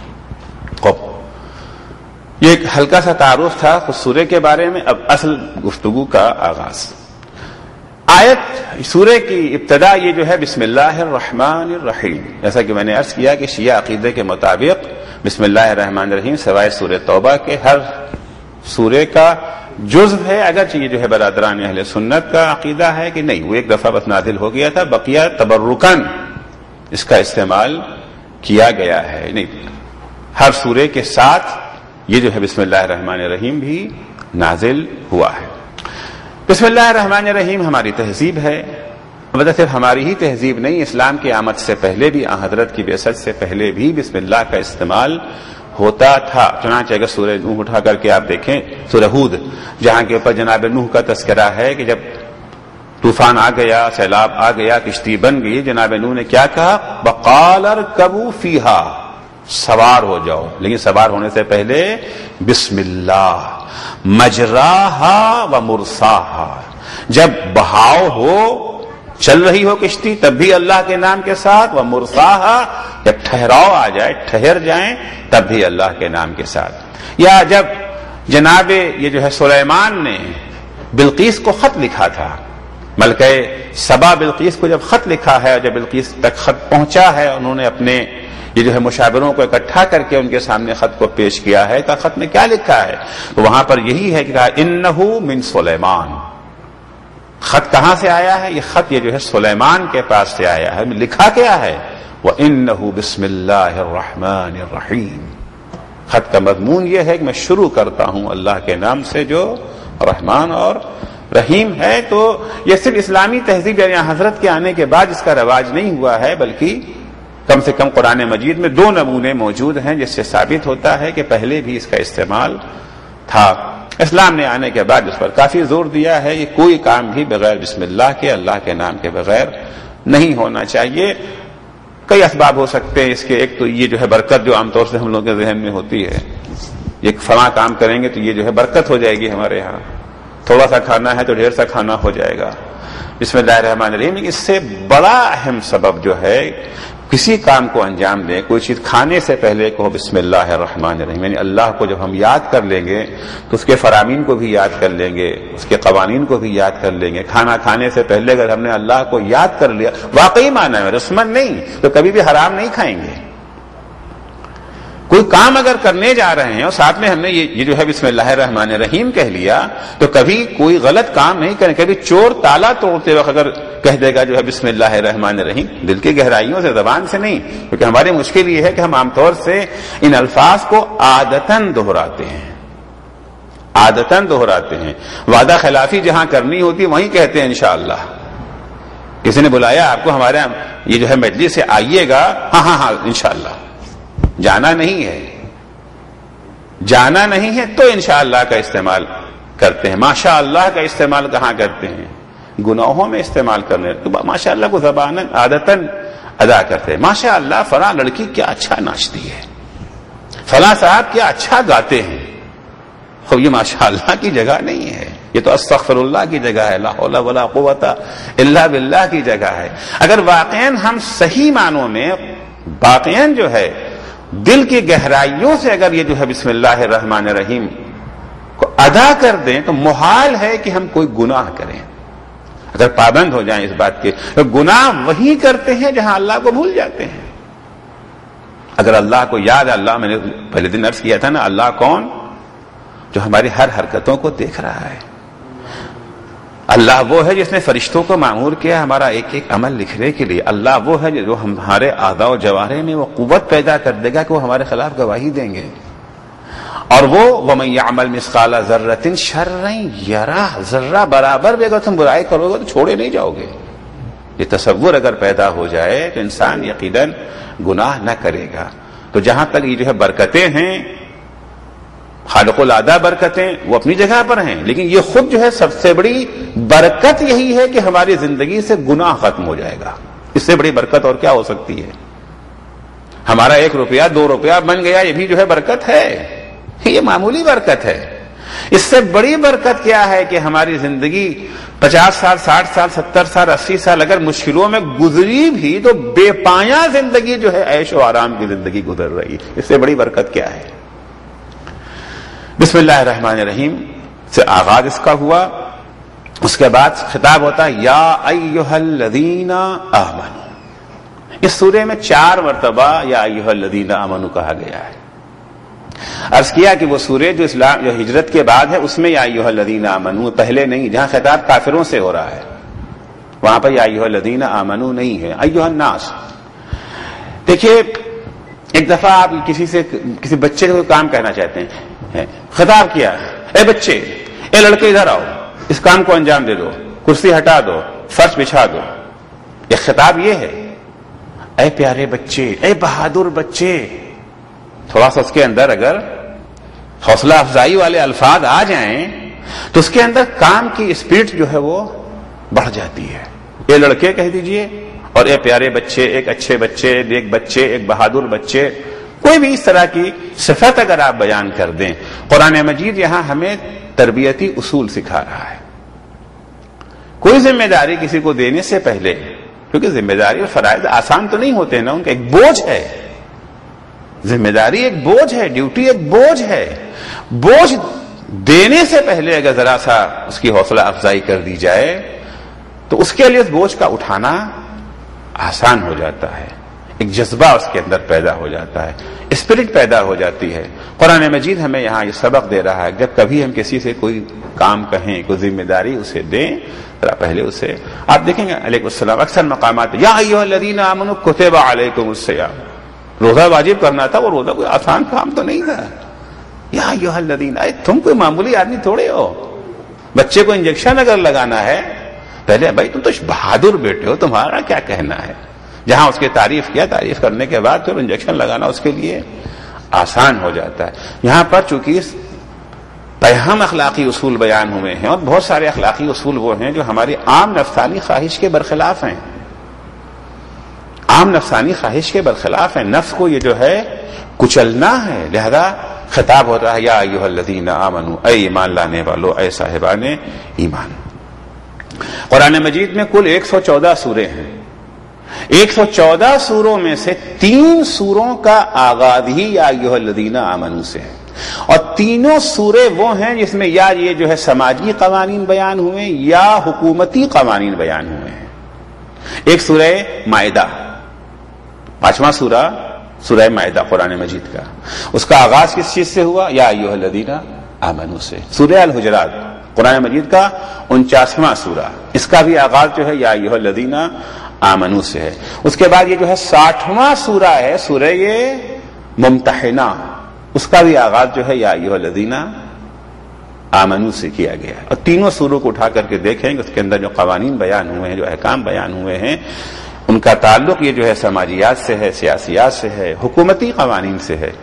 یہ ایک ہلکا سا تعارف تھا اس سورے کے بارے میں، اب اصل گفتگو کا آغاز۔ آیت سورے کی ابتدا یہ جو ہے بسم اللہ الرحمن الرحیم، جیسا کہ میں نے عرض کیا کہ شیعہ عقیدے کے مطابق بسم اللہ الرحمن الرحیم سوائے سورہ توبہ کے ہر سورے کا جزو ہے، اگرچہ یہ جو ہے برادران اہل سنت کا عقیدہ ہے کہ نہیں، وہ ایک دفعہ بس نازل ہو گیا تھا، بقیہ تبرکن اس کا استعمال کیا گیا ہے، نہیں، ہر سورے کے ساتھ یہ جو ہے بسم اللہ الرحمن الرحیم بھی نازل ہوا ہے۔ بسم اللہ الرحمن الرحیم ہماری تہذیب ہے، البتہ صرف ہماری ہی تہذیب نہیں، اسلام کی آمد سے پہلے بھی، حضرت کی بعثت سے پہلے بھی بسم اللہ کا استعمال ہوتا تھا۔ چنانچہ اگر سورہ نوح اٹھا کر کے آپ دیکھیں، سورہ ہود جہاں کے اوپر جناب نوح کا تذکرہ ہے کہ جب طوفان آ گیا، سیلاب آ گیا، کشتی بن گئی، جناب نوح نے کیا کہا، وَقَالَ ارْكَبُوا فِيهَا، سوار ہو جاؤ، لیکن سوار ہونے سے پہلے بسم اللہ مجراہا و مرساہا، جب بہاؤ ہو، چل رہی ہو کشتی تب بھی اللہ کے نام کے ساتھ، و مرساہا جب ٹھہراؤ آ جائے، ٹھہر جائیں تب بھی اللہ کے نام کے ساتھ۔ یا جب جناب یہ جو ہے سلیمان نے بلقیس کو خط لکھا تھا، ملکہ سبا بلقیس کو جب خط لکھا ہے، جب بلقیس تک خط پہنچا ہے، انہوں نے اپنے یہ جو ہے مشاوروں کو اکٹھا کر کے ان کے سامنے خط کو پیش کیا ہے، کہ خط میں کیا لکھا ہے، تو وہاں پر یہی ہے کہ کہا انہو من سلیمان، خط کہاں سے آیا ہے، یہ خط یہ جو ہے سلیمان کے پاس سے آیا ہے، لکھا کیا ہے، وَإِنَّهُ بِسْمِ اللَّهِ الرَّحْمَنِ الرَّحِيمِ، خط کا مضمون یہ ہے کہ میں شروع کرتا ہوں اللہ کے نام سے جو رحمان اور رحیم ہے. تو یہ صرف اسلامی تہذیب یعنی حضرت کے آنے کے بعد اس کا رواج نہیں ہوا ہے، بلکہ کم سے کم قرآن مجید میں دو نمونے موجود ہیں جس سے ثابت ہوتا ہے کہ پہلے بھی اس کا استعمال تھا. اسلام نے آنے کے بعد اس پر کافی زور دیا ہے کہ کوئی کام بھی بغیر بسم اللہ کے، اللہ کے نام کے بغیر نہیں ہونا چاہیے. کئی اسباب ہو سکتے ہیں اس کے. ایک تو یہ جو ہے برکت جو عام طور سے ہم لوگوں کے ذہن میں ہوتی ہے، ایک فلاں کام کریں گے تو یہ جو ہے برکت ہو جائے گی ہمارے ہاں، تھوڑا سا کھانا ہے تو ڈھیر سا کھانا ہو جائے گا. بسم اللہ الرحمن الرحیم. اس سے بڑا اہم سبب جو ہے کسی کام کو انجام دیں، کوئی چیز کھانے سے پہلے کہو بسم اللہ الرحمن الرحیم، یعنی اللہ کو جب ہم یاد کر لیں گے تو اس کے فرامین کو بھی یاد کر لیں گے، اس کے قوانین کو بھی یاد کر لیں گے. کھانا کھانے سے پہلے اگر ہم نے اللہ کو یاد کر لیا، واقعی معنی ہے رسمن نہیں، تو کبھی بھی حرام نہیں کھائیں گے. کوئی کام اگر کرنے جا رہے ہیں اور ساتھ میں ہم نے یہ جو ہے بسم اللہ الرحمن الرحیم کہہ لیا تو کبھی کوئی غلط کام نہیں کریں. کبھی چور تالا توڑتے وقت اگر کہہ دے گا جو ہے بسم اللہ الرحمن الرحیم، دل کی گہرائیوں سے، زبان سے نہیں، کیونکہ ہماری مشکل یہ ہے کہ ہم عام طور سے ان الفاظ کو عادتاً دہراتے ہیں عادتاً دہراتے ہیں وعدہ خلافی جہاں کرنی ہوتی وہیں کہتے ہیں انشاءاللہ. کسی نے بلایا آپ کو ہمارے یہ جو ہے مجلس سے آئیے گا، ہاں ہاں ہاں انشاءاللہ. جانا نہیں ہے جانا نہیں ہے تو انشاءاللہ کا استعمال کرتے ہیں. ماشاء اللہ کا استعمال کہاں کرتے ہیں؟ گناہوں میں استعمال کرنے. تو ماشاء اللہ کو زبان عادتاً ادا کرتے ہیں. ماشاء اللہ فلاں لڑکی کیا اچھا ناچتی ہے، فلاں صاحب کیا اچھا گاتے ہیں. خب یہ ماشاء اللہ کی جگہ نہیں ہے، یہ تو استغفر اللہ کی جگہ ہے، لا حول ولا قوت الا باللہ کی جگہ ہے. اگر واقعاً ہم صحیح معنوں میں واقعاً جو ہے دل کی گہرائیوں سے اگر یہ جو ہے بسم اللہ الرحمن الرحیم کو ادا کر دیں تو محال ہے کہ ہم کوئی گناہ کریں. اگر پابند ہو جائیں اس بات کے، تو گناہ وہی کرتے ہیں جہاں اللہ کو بھول جاتے ہیں. اگر اللہ کو یاد، اللہ میں نے پہلے دن عرض کیا تھا نا، اللہ کون؟ جو ہماری ہر حرکتوں کو دیکھ رہا ہے. اللہ وہ ہے جس نے فرشتوں کو مامور کیا ہمارا ایک ایک عمل لکھنے کے لیے. اللہ وہ ہے جو ہمارے اعضاء و جوارح میں وہ قوت پیدا کر دے گا کہ وہ ہمارے خلاف گواہی دیں گے. اور وہ وَمَن يَعْمَلْ مِثْقَالَ ذَرَّةٍ شَرًّا يَرَهُ، ذرہ برابر بھی اگر تم برائی کرو گے تو چھوڑے نہیں جاؤ گے. یہ تصور اگر پیدا ہو جائے تو انسان یقیناً گناہ نہ کرے گا. تو جہاں تک یہ جو ہے برکتیں ہیں، خالق العادہ برکتیں، وہ اپنی جگہ پر ہیں، لیکن یہ خود جو ہے سب سے بڑی برکت یہی ہے کہ ہماری زندگی سے گناہ ختم ہو جائے گا. اس سے بڑی برکت اور کیا ہو سکتی ہے؟ ہمارا ایک روپیہ دو روپیہ بن گیا، یہ بھی جو ہے برکت ہے، یہ معمولی برکت ہے. اس سے بڑی برکت کیا ہے کہ ہماری زندگی پچاس سال ساٹھ سال ستر سال اسی سال اگر مشکلوں میں گزری بھی تو بے پایاں زندگی جو ہے عیش و آرام کی زندگی گزر رہی. اس سے بڑی برکت کیا ہے؟ بسم اللہ الرحمن الرحیم سے آغاز اس کا ہوا. اس کے بعد خطاب ہوتا ہے یا ایھا الذین آمنوا. اس سورے میں چار مرتبہ یا ایھا الذین آمنوا کہا گیا ہے. عرض کیا کہ وہ سورے جو اسلام جو ہجرت کے بعد ہے اس میں یا ایھا الذین آمنوا پہلے نہیں، جہاں خطاب کافروں سے ہو رہا ہے وہاں پر یا ایھا الذین آمنوا نہیں ہے، ایھا الناس. دیکھیے ایک دفعہ آپ کسی سے کسی بچے کو کام کہنا چاہتے ہیں، خطاب کیا، اے بچے، اے لڑکے ادھر آؤ، اس کام کو انجام دے دو، کرسی ہٹا دو، فرش بچھا دو. ایک خطاب یہ ہے، اے پیارے بچے، اے بہادر بچے. تھوڑا سا اس کے اندر اگر حوصلہ افزائی والے الفاظ آ جائیں تو اس کے اندر کام کی اسپرٹ جو ہے وہ بڑھ جاتی ہے. اے لڑکے کہہ دیجئے اور اے پیارے بچے، ایک اچھے بچے، ایک بچے، ایک بہادر بچے، کوئی بھی اس طرح کی صفت اگر آپ بیان کر دیں. قرآن مجید یہاں ہمیں تربیتی اصول سکھا رہا ہے. کوئی ذمہ داری کسی کو دینے سے پہلے، کیونکہ ذمہ داری اور فرائض آسان تو نہیں ہوتے نا، ان کا ایک بوجھ ہے. ذمہ داری ایک بوجھ ہے، ڈیوٹی ایک بوجھ ہے. بوجھ دینے سے پہلے اگر ذرا سا اس کی حوصلہ افزائی کر دی جائے تو اس کے لیے اس بوجھ کا اٹھانا آسان ہو جاتا ہے. ایک جذبہ اس کے اندر پیدا ہو جاتا ہے، اسپرٹ پیدا ہو جاتی ہے. قرآن مجید ہمیں یہاں یہ سبق دے رہا ہے، جب کبھی ہم کسی سے کوئی کام کہیں، کوئی ذمہ داری اسے دیں، ذرا پہلے اسے آپ دیکھیں گے علیہ السلام اکثر مقامات یا ایھا الذین آمنوا کتب علیکم الصیام، روزہ واجب کرنا تھا، وہ روزہ کوئی آسان کام تو نہیں تھا. یا ایھا الذین، تم کوئی معمولی آدمی تھوڑے ہو. بچے کو انجیکشن اگر لگانا ہے، پہلے بھائی تم تو بہادر بیٹے ہو، تمہارا کیا کہنا ہے. جہاں اس کی تعریف کیا، تعریف کرنے کے بعد پھر انجیکشن لگانا اس کے لیے آسان ہو جاتا ہے. یہاں پر چونکہ پیہم اخلاقی اصول بیان ہوئے ہیں، اور بہت سارے اخلاقی اصول وہ ہیں جو ہماری عام نفسانی خواہش کے برخلاف ہیں. عام نفسانی خواہش کے برخلاف ہیں. نفس کو یہ جو ہے کچلنا ہے. لہذا خطاب ہوتا ہے یا ایھا الذین آمنو، اے ایمان لانے والو، اے صاحبان ایمان. قرآن مجید میں کل ایک سو چودہ سورے ہیں. ایک سو چودہ سوروں میں سے تین سوروں کا آغاز ہی یا ایھا الذین آمنو سے ہے، اور تینوں سورے وہ ہیں جس میں یا یہ جو ہے سماجی قوانین بیان ہوئے یا حکومتی قوانین بیان ہوئے ہیں. ایک سورہ مائدہ، پانچواں سورہ سورہ مائدہ قرآن مجید کا، اس کا آغاز کس چیز سے ہوا؟ یا ایھا الذین آمنو سے. سورہ الحجرات قرآن مجید کا انچاسواں سورہ، اس کا بھی آغاز جو ہے یا ایھا الذین آمنو سے ہے. اس کے بعد یہ جو ہے ساٹھواں سورہ ہے، سورہ یہ ممتحنہ، اس کا بھی آغاز جو ہے یا ایھا الذین آمنو سے کیا گیا ہے. اور تینوں سوروں کو اٹھا کر کے دیکھیں کہ اس کے اندر جو قوانین بیان ہوئے ہیں، جو احکام بیان ہوئے ہیں، ان کا تعلق یہ جو ہے سماجیات سے ہے، سیاسیات سے ہے، حکومتی قوانین سے ہے.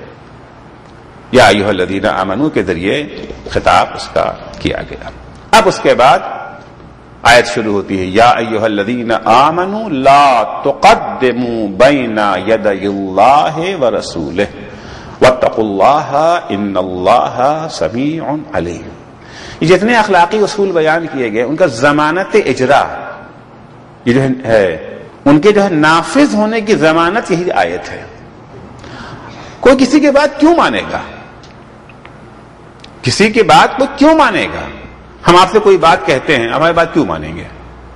یا ایھا الذین آمنو کے ذریعے خطاب اس کا کیا گیا. اب اس کے بعد آیت شروع ہوتی ہے یا ایھا الذین آمنو لا تقدموا بین یدی اللہ ورسولہ واتقوا اللہ ان اللہ سمیع علیم. یہ جتنے اخلاقی اصول بیان کیے گئے ان کا ضمانت اجرا، یہ جو ہے ان کے جو ہے نافذ ہونے کی ضمانت یہی آیت ہے. کوئی کسی کی بات کیوں مانے گا؟ کسی کی بات کو کیوں مانے گا؟ ہم آپ سے کوئی بات کہتے ہیں، ہماری بات کیوں مانیں گے؟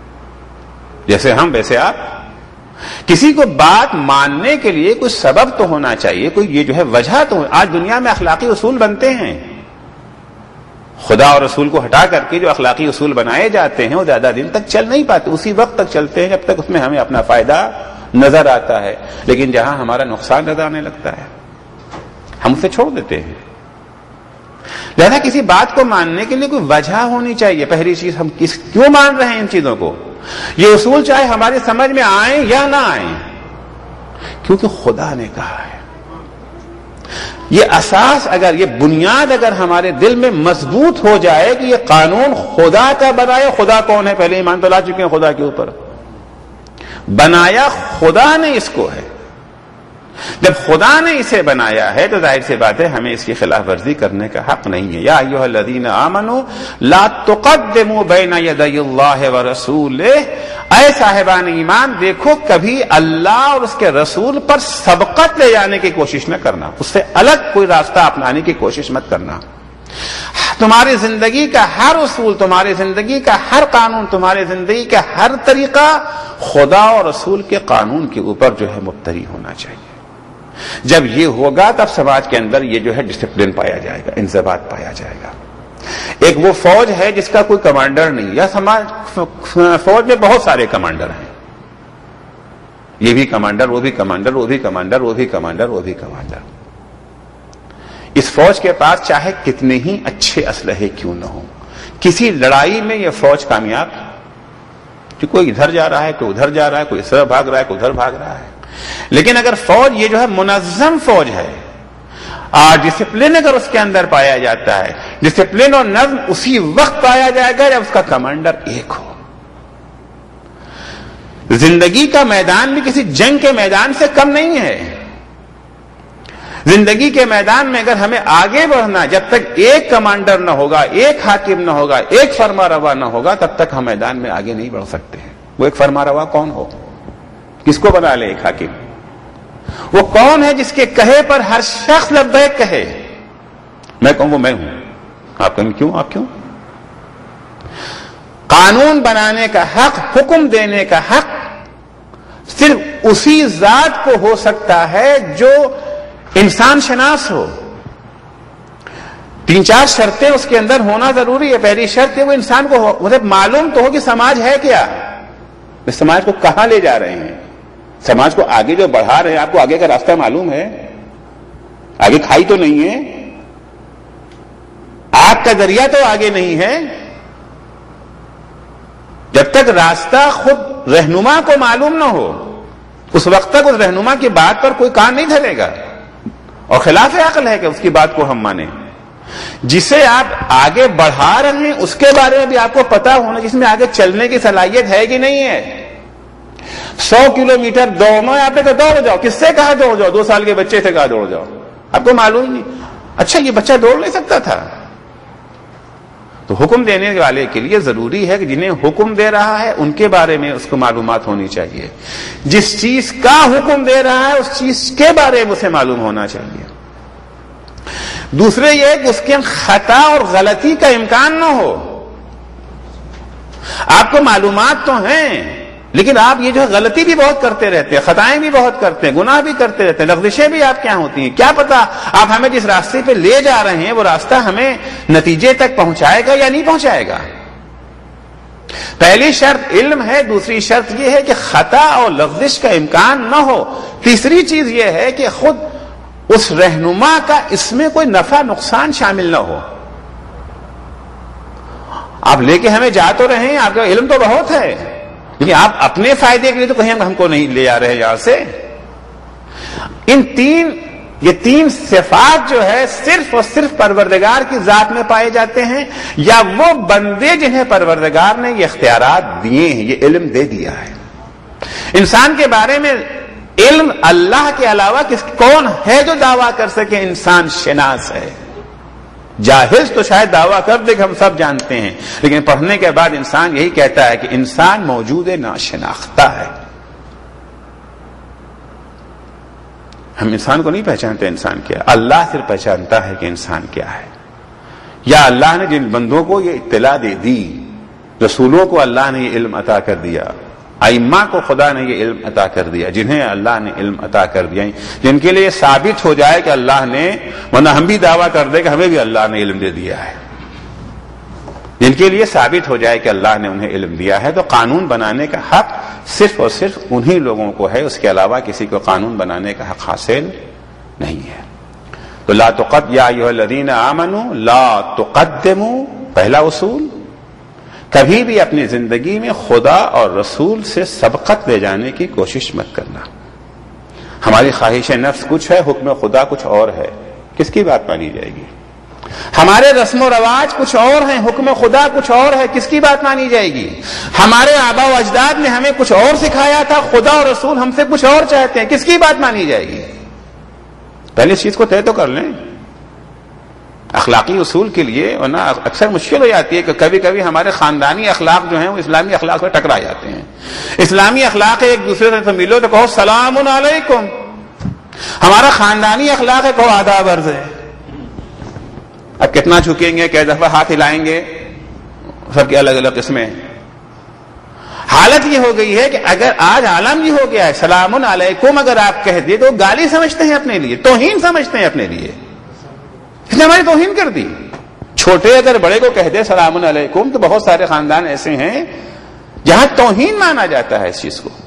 جیسے ہم ویسے آپ. کسی کو بات ماننے کے لیے کوئی سبب تو ہونا چاہیے، کوئی یہ جو ہے وجہ تو. آج دنیا میں اخلاقی اصول بنتے ہیں، خدا اور رسول کو ہٹا کر کے جو اخلاقی اصول بنائے جاتے ہیں وہ زیادہ دن تک چل نہیں پاتے. اسی وقت تک چلتے ہیں جب تک اس میں ہمیں اپنا فائدہ نظر آتا ہے، لیکن جہاں ہمارا نقصان نظر آنے لگتا ہے ہم اسے چھوڑ دیتے ہیں. لہذا کسی بات کو ماننے کے لیے کوئی وجہ ہونی چاہیے. پہلی چیز، ہم کس کیوں مان رہے ہیں ان چیزوں کو؟ یہ اصول چاہے ہماری سمجھ میں آئیں یا نہ آئیں، کیونکہ خدا نے کہا ہے. یہ اساس اگر، یہ بنیاد اگر ہمارے دل میں مضبوط ہو جائے کہ یہ قانون خدا کا بنایا. خدا کون ہے؟ پہلے ایمان تو لا چکے ہیں خدا کے اوپر. بنایا خدا نے اس کو ہے. جب خدا نے اسے بنایا ہے تو ظاہر سی بات ہے ہمیں اس کی خلاف ورزی کرنے کا حق نہیں ہے. یا ایھا الذین آمنوا لا تقدموا بین یدی اللہ ورسولہ، اے صاحبان ایمان دیکھو کبھی اللہ اور اس کے رسول پر سبقت لے جانے کی کوشش نہ کرنا، اس سے الگ کوئی راستہ اپنانے کی کوشش مت کرنا. تمہاری زندگی کا ہر اصول، تمہاری زندگی کا ہر قانون، تمہاری زندگی کا ہر طریقہ خدا اور رسول کے قانون کے اوپر جو ہے مبتنی ہونا چاہیے. جب یہ ہوگا تب سماج کے اندر یہ جو ہے ڈسپلن پایا جائے گا، انضباط پایا جائے گا. ایک وہ فوج ہے جس کا کوئی کمانڈر نہیں، یا سماج فوج میں بہت سارے کمانڈر ہیں، یہ بھی کمانڈر، وہ بھی کمانڈر، وہ بھی کمانڈر، وہ بھی کمانڈر، وہ بھی کمانڈر. اس فوج کے پاس چاہے کتنے ہی اچھے اسلحے کیوں نہ ہوں، کسی لڑائی میں یہ فوج کامیاب، کہ کوئی ادھر جا رہا ہے، کوئی ادھر جا رہا ہے، کوئی اس طرف بھاگ رہا ہے، کوئی ادھر بھاگ رہا ہے. لیکن اگر فوج یہ جو ہے منظم فوج ہے اور ڈسپلن اگر اس کے اندر پایا جاتا ہے، ڈسپلن اور نظم اسی وقت پایا جائے گا جب اس کا کمانڈر ایک ہو. زندگی کا میدان بھی کسی جنگ کے میدان سے کم نہیں ہے. زندگی کے میدان میں اگر ہمیں آگے بڑھنا، جب تک ایک کمانڈر نہ ہوگا، ایک حاکم نہ ہوگا، ایک فرما روا نہ ہوگا، تب تک ہم میدان میں آگے نہیں بڑھ سکتے ہیں. وہ ایک فرما روا کون ہو؟ کس کو بنا لے ایک حاکم؟ وہ کون ہے جس کے کہے پر ہر شخص لبیک کہے؟ میں کہوں وہ میں ہوں. آپ کہیں کیوں؟ آپ کیوں؟ قانون بنانے کا حق، حکم دینے کا حق صرف اسی ذات کو ہو سکتا ہے جو انسان شناس ہو. تین چار شرطیں اس کے اندر ہونا ضروری ہے. پہلی شرط ہے وہ انسان کو ہو، مجھے معلوم تو ہو کہ سماج ہے کیا، اس سماج کو کہاں لے جا رہے ہیں. سماج کو آگے جو بڑھا رہے ہیں، آپ کو آگے کا راستہ معلوم ہے؟ آگے کھائی تو نہیں ہے، آگ کا دریا تو آگے نہیں ہے. جب تک راستہ خود رہنما کو معلوم نہ ہو اس وقت تک اس رہنما کی بات پر کوئی کان نہیں دھرے گا، اور خلاف عقل ہے کہ اس کی بات کو ہم مانیں. جسے آپ آگے بڑھا رہے ہیں اس کے بارے میں بھی آپ کو پتا ہونا جس میں آگے چلنے کی صلاحیت ہے کہ نہیں ہے. سو کلو میٹر دوڑنا ہے، آپ نے کہا دوڑ جاؤ. کس سے کہا دوڑ جاؤ؟ دو سال کے بچے سے کہا دوڑ جاؤ. آپ کو معلوم نہیں. اچھا یہ بچہ دوڑ نہیں سکتا تھا. تو حکم دینے والے کے لیے ضروری ہے کہ جنہیں حکم دے رہا ہے ان کے بارے میں اس کو معلومات ہونی چاہیے. جس چیز کا حکم دے رہا ہے اس چیز کے بارے میں اسے معلوم ہونا چاہیے. دوسرے یہ کہ اس کے خطا اور غلطی کا امکان نہ ہو. آپ کو معلومات تو ہیں لیکن آپ یہ جو ہے غلطی بھی بہت کرتے رہتے ہیں، خطائیں بھی بہت کرتے ہیں، گناہ بھی کرتے رہتے ہیں، لغزشیں بھی آپ کیا ہوتی ہیں. کیا پتا آپ ہمیں جس راستے پہ لے جا رہے ہیں وہ راستہ ہمیں نتیجے تک پہنچائے گا یا نہیں پہنچائے گا. پہلی شرط علم ہے، دوسری شرط یہ ہے کہ خطا اور لغزش کا امکان نہ ہو. تیسری چیز یہ ہے کہ خود اس رہنما کا اس میں کوئی نفع نقصان شامل نہ ہو. آپ لے کے ہمیں جا تو رہے ہیں، آپ کا علم تو بہت ہے لیکن آپ اپنے فائدے کے لیے تو کہیں ہم کو نہیں لے آ رہے ہیں یہاں سے. ان تین یہ تین صفات جو ہے صرف اور صرف پروردگار کی ذات میں پائے جاتے ہیں یا وہ بندے جنہیں پروردگار نے یہ اختیارات دیے ہیں، یہ علم دے دیا ہے. انسان کے بارے میں علم اللہ کے علاوہ کس کون ہے جو دعویٰ کر سکے انسان شناس ہے؟ جاہل تو شاید دعویٰ کر دے کہ ہم سب جانتے ہیں، لیکن پڑھنے کے بعد انسان یہی کہتا ہے کہ انسان موجود ناشناختہ ہے. ہم انسان کو نہیں پہچانتے انسان کیا، اللہ صرف پہچانتا ہے کہ انسان کیا ہے. یا اللہ نے جن بندوں کو یہ اطلاع دے دی، رسولوں کو اللہ نے یہ علم عطا کر دیا، ائمہ کو خدا نے یہ علم عطا کر دیا، جنہیں اللہ نے علم عطا کر دیا، جن کے لیے ثابت ہو جائے کہ اللہ نے، ورنہ ہم بھی دعویٰ کر دیں کہ ہمیں بھی اللہ نے علم دے دیا ہے، جن کے لیے ثابت ہو جائے کہ اللہ نے انہیں علم دیا ہے، تو قانون بنانے کا حق صرف اور صرف انہی لوگوں کو ہے، اس کے علاوہ کسی کو قانون بنانے کا حق حاصل نہیں ہے. تو لا تقد یا ایھا الذین آمنوا لا تقدموا، پہلا اصول، کبھی بھی اپنی زندگی میں خدا اور رسول سے سبقت لے جانے کی کوشش مت کرنا. ہماری خواہش نفس کچھ ہے، حکم خدا کچھ اور ہے، کس کی بات مانی جائے گی؟ ہمارے رسم و رواج کچھ اور ہیں، حکم خدا کچھ اور ہے، کس کی بات مانی جائے گی؟ ہمارے آبا و اجداد نے ہمیں کچھ اور سکھایا تھا، خدا اور رسول ہم سے کچھ اور چاہتے ہیں، کس کی بات مانی جائے گی؟ پہلے اس چیز کو طے تو کر لیں. اخلاقی اصول کے لیے ورنہ اکثر مشکل ہو جاتی ہے کہ کبھی کبھی ہمارے خاندانی اخلاق جو ہیں وہ اسلامی اخلاق سے ٹکرا جاتے ہیں. اسلامی اخلاق ہے ایک دوسرے سے ملو تو کہو سلام علیکم، ہمارا خاندانی اخلاق ہے کہو آداب عرض ہے. اب کتنا جھکیں گے، کئی دفعہ ہاتھ ہلائیں گے، سب کی الگ الگ قسمیں. حالت یہ ہو گئی ہے کہ اگر آج عالم یہ ہو گیا ہے سلام علیکم اگر آپ کہہ دیے تو گالی سمجھتے ہیں اپنے لیے، توہین سمجھتے ہیں اپنے لیے. اس نے ہماری توہین کر دی. چھوٹے اگر بڑے کو کہہ دے سلام علیکم تو بہت سارے خاندان ایسے ہیں جہاں توہین مانا جاتا ہے اس چیز کو.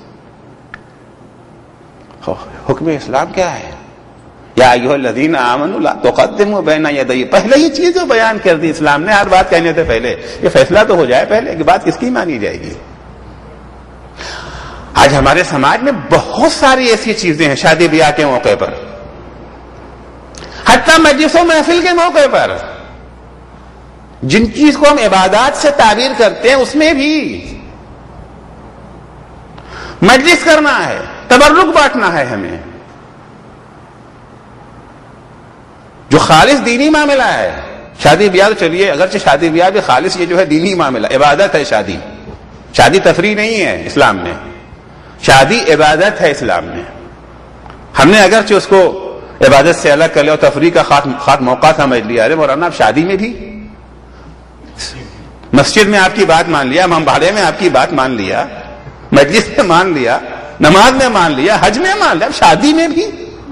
حکم اسلام کیا ہے؟ یا ایھا الذین آمنوا لا تقدموا بین یدی، پہلے ہی چیز جو بیان کر دی اسلام نے، ہر بات کہنے سے پہلے یہ فیصلہ تو ہو جائے پہلے کہ بات کس کی مانی جائے گی. آج ہمارے سماج میں بہت ساری ایسی چیزیں ہیں شادی بیاہ کے موقع پر، حتیٰ مجلس و محفل کے موقع پر، جن چیز کو ہم عبادات سے تعبیر کرتے ہیں اس میں بھی مجلس کرنا ہے، تبرک بانٹنا ہے ہمیں، جو خالص دینی معاملہ ہے. شادی بیاہ چلیے، اگرچہ شادی بیاہ بھی خالص یہ جو ہے دینی معاملہ، عبادت ہے. شادی شادی تفریح نہیں ہے اسلام میں، شادی عبادت ہے اسلام میں. ہم نے اگرچہ اس کو عبادت سے الگ کر لیا اور تفریح کا خاص موقع سمجھ لیا. ارے مولانا آپ شادی میں بھی، مسجد میں آپ کی بات مان لیا، امامباڑے میں آپ کی بات مان لیا، مجلس میں مان لیا، نماز میں مان لیا، حج میں مان لیا، شادی میں بھی.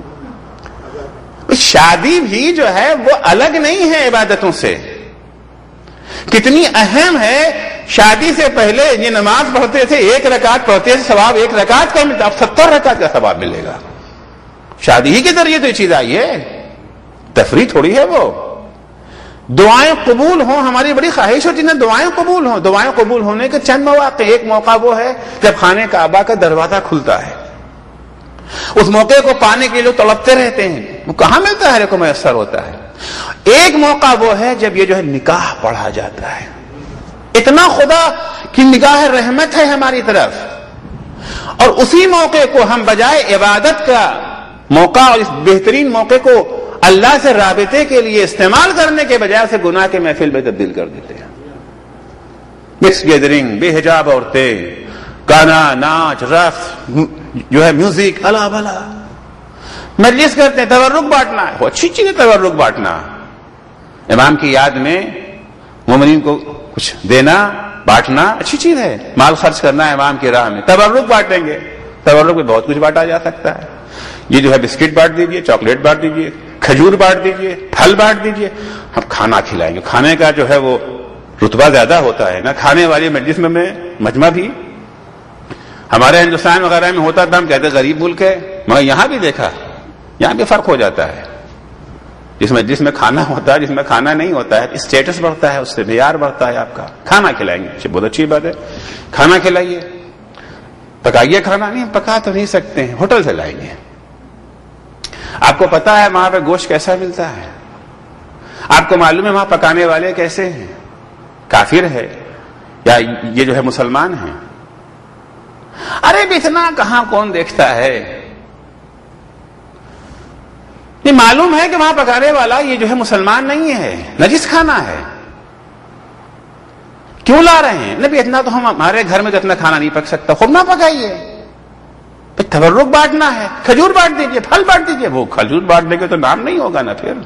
شادی بھی جو ہے وہ الگ نہیں ہے عبادتوں سے. کتنی اہم ہے شادی سے پہلے یہ نماز پڑھتے تھے، ایک رکعت پڑھتے تھے ثواب ایک رکعت کا ملتا، اب ستر رکعت کا ثواب ملے گا. شادی ہی کے ذریعے تو یہ چیز آئی ہے، تفریح تھوڑی ہے وہ. دعائیں قبول ہوں، ہماری بڑی خواہش ہوتی ہے نا دعائیں قبول ہوں. دعائیں قبول ہونے کے چند مواقع، ایک موقع وہ ہے جب خانہ کعبہ کا دروازہ کھلتا ہے، اس موقع کو پانے کے لیے لوگ تڑپتے رہتے ہیں، وہ کہاں ملتا ہے کو میسر ہوتا ہے. ایک موقع وہ ہے جب یہ جو ہے نکاح پڑھا جاتا ہے. اتنا خدا کی نگاہ رحمت ہے ہماری طرف، اور اسی موقع کو ہم بجائے عبادت کا موقع اور اس بہترین موقع کو اللہ سے رابطے کے لیے استعمال کرنے کے بجائے اسے گناہ کے محفل میں تبدیل کر دیتے ہیں. مکس گیدرنگ، بے حجاب عورتیں، گانا، ناچ، رقص، جو ہے میوزک، الا بلا مجلس کرتے ہیں. تبرک بانٹنا ہے، وہ اچھی چیز ہے تبرک بانٹنا. امام کی یاد میں مومنین کو کچھ دینا، بانٹنا اچھی چیز ہے. مال خرچ کرنا ہے امام کی راہ میں، تبرک بانٹیں گے. تبرک میں بہت کچھ بانٹا جا سکتا ہے. یہ جو ہے بسکٹ بانٹ دیجیے، چاکلیٹ بانٹ دیجیے، کھجور بانٹ دیجیے، پھل بانٹ دیجیے. ہم کھانا کھلائیں گے. کھانے کا جو ہے وہ رتبہ زیادہ ہوتا ہے نا. کھانے والی مجلس میں مجمع بھی ہمارے ہندوستان وغیرہ میں ہوتا تھا، ہم کہتے غریب ملک ہے، مگر یہاں بھی دیکھا، یہاں بھی فرق ہو جاتا ہے. جس میں جس میں کھانا ہوتا ہے، جس میں کھانا نہیں ہوتا ہے، اسٹیٹس بڑھتا ہے، اس سے معیار بڑھتا ہے آپ کا. کھانا کھلائیں گے، بہت اچھی بات ہے. کھانا کھلائیے، پکائیے. کھانا نہیں پکا تو نہیں سکتے ہیں، ہوٹل سے لائیں گے. آپ کو پتا ہے وہاں پہ گوشت کیسا ملتا ہے؟ آپ کو معلوم ہے وہاں پکانے والے کیسے ہیں؟ کافر ہے یا یہ جو ہے مسلمان ہیں؟ ارے اتنا کہاں کون دیکھتا ہے. یہ معلوم ہے کہ وہاں پکانے والا یہ جو ہے مسلمان نہیں ہے، نجس کھانا ہے. کیوں لا رہے ہیں؟ نبی اتنا تو ہم ہمارے گھر میں تو اتنا کھانا نہیں پک سکتا، خوب نہ پکائیے. تبرک بانٹنا ہے، کھجور بانٹ دیجیے، پھل بانٹ دیجیے. وہ کھجور بانٹنے کے تو نام نہیں ہوگا نا. پھر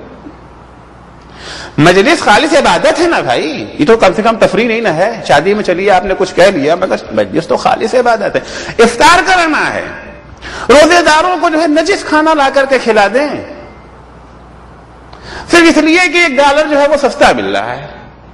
مجلس خالص عبادت ہے نا بھائی، یہ تو کم سے کم تفریح نہیں نا ہے. شادی میں چلیے آپ نے کچھ کہہ لیا، مگر مجلس تو خالص عبادت ہے. افطار کرنا ہے، روزے داروں کو جو ہے نجس کھانا لا کر کے کھلا دیں صرف اس لیے کہ ایک ڈالر جو ہے وہ سستا مل رہا ہے.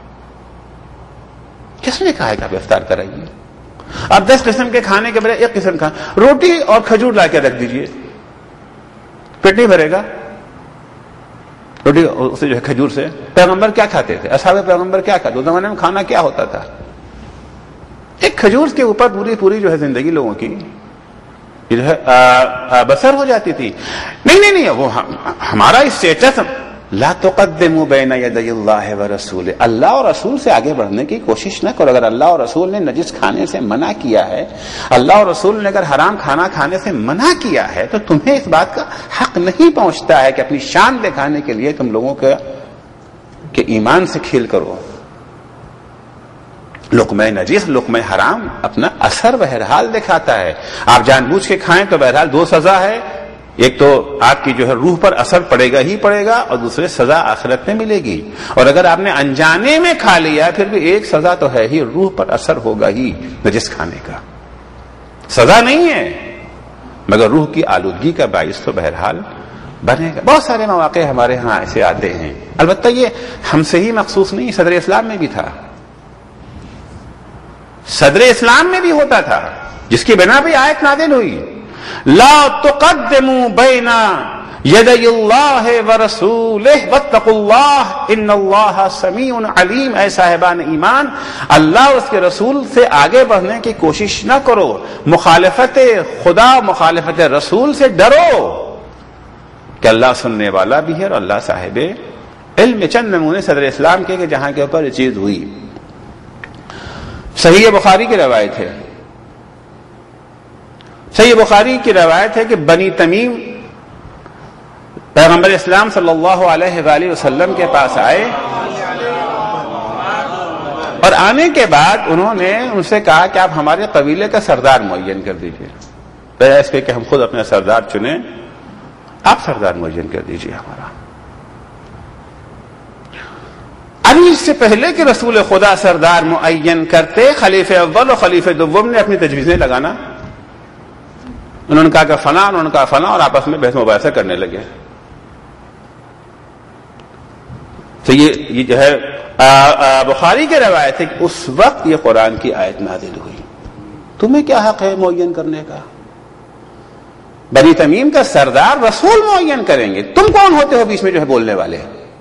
کس نے کہا ہے کہ آپ افطار کرائیے؟ آپ دس قسم کے کھانے کے بجائے ایک قسم کا روٹی اور کھجور لا کے رکھ دیجئے، پیٹ نہیں بھرے گا. روٹی اسے جو ہے کھجور سے. پیغمبر کیا کھاتے تھے؟ اصحاب پیغمبر کیا کھاتے؟ اس زمانے میں کھانا کیا ہوتا تھا؟ ایک کھجور کے اوپر پوری پوری جو ہے زندگی لوگوں کی یہ جو ہے بسر ہو جاتی تھی. نہیں نہیں نہیں وہ ہمارا اسٹیٹس لا تقدموا بین یدی اللہ ورسولہ، اللہ اور رسول سے آگے بڑھنے کی کوشش نہ کرو. اگر اللہ اور رسول نے نجس کھانے سے منع کیا ہے، اللہ اور رسول نے اگر حرام کھانا کھانے سے منع کیا ہے، تو تمہیں اس بات کا حق نہیں پہنچتا ہے کہ اپنی شان دکھانے کے لیے تم لوگوں کے کہ ایمان سے کھیل کرو. لقمہ نجس، لقمہ حرام اپنا اثر بہرحال دکھاتا ہے. آپ جان بوجھ کے کھائیں تو بہرحال دو سزا ہے. ایک تو آپ کی جو ہے روح پر اثر پڑے گا ہی پڑے گا، اور دوسرے سزا آخرت میں ملے گی. اور اگر آپ نے انجانے میں کھا لیا پھر بھی ایک سزا تو ہے ہی، روح پر اثر ہوگا ہی نجس کھانے کا. سزا نہیں ہے مگر روح کی آلودگی کا باعث تو بہرحال بنے گا. بہت سارے مواقع ہمارے ہاں ایسے آتے ہیں. البتہ یہ ہم سے ہی مخصوص نہیں، صدر اسلام میں بھی تھا. صدر اسلام میں بھی ہوتا تھا، جس کی بنا پہ آیت نازل ہوئی لا تقدموا بین یدی اللہ ورسولہ واتقوا اللہ ان اللہ سمیع علیم. اے صاحبان ایمان، اللہ اور اس کے رسول سے آگے بڑھنے کی کوشش نہ کرو. مخالفت خدا، مخالفت رسول سے ڈرو کہ اللہ سننے والا بھی ہے اور اللہ صاحب علم. چند نمونے صدر اسلام کے کہ جہاں کے اوپر یہ چیز ہوئی. صحیح بخاری کی روایت ہے، صحیح بخاری کی روایت ہے کہ بنی تمیم پیغمبر اسلام صلی اللہ علیہ وآلہ وسلم کے پاس آئے، اور آنے کے بعد انہوں نے ان سے کہا کہ آپ ہمارے قبیلے کا سردار معین کر دیجئے. بجائے اس کے کہ ہم خود اپنا سردار چنیں، آپ سردار معین کر دیجئے ہمارا. ابھی اس سے پہلے کہ رسول خدا سردار معین کرتے، خلیفہ اول اور خلیفہ دوم نے اپنی تجویزیں لگانا. انہوں نے کہا کہ فلاں، انہوں نے کہا فلاں، اور آپس میں بحث مباحثہ کرنے لگے. تو یہ یہ جو ہے بخاری کی روایت ہے کہ اس وقت یہ قرآن کی آیت نازل ہوئی، تمہیں کیا حق ہے معین کرنے کا؟ بنی تمیم کا سردار رسول معین کریں گے، تم کون ہوتے ہو بیچ میں جو ہے بولنے والے؟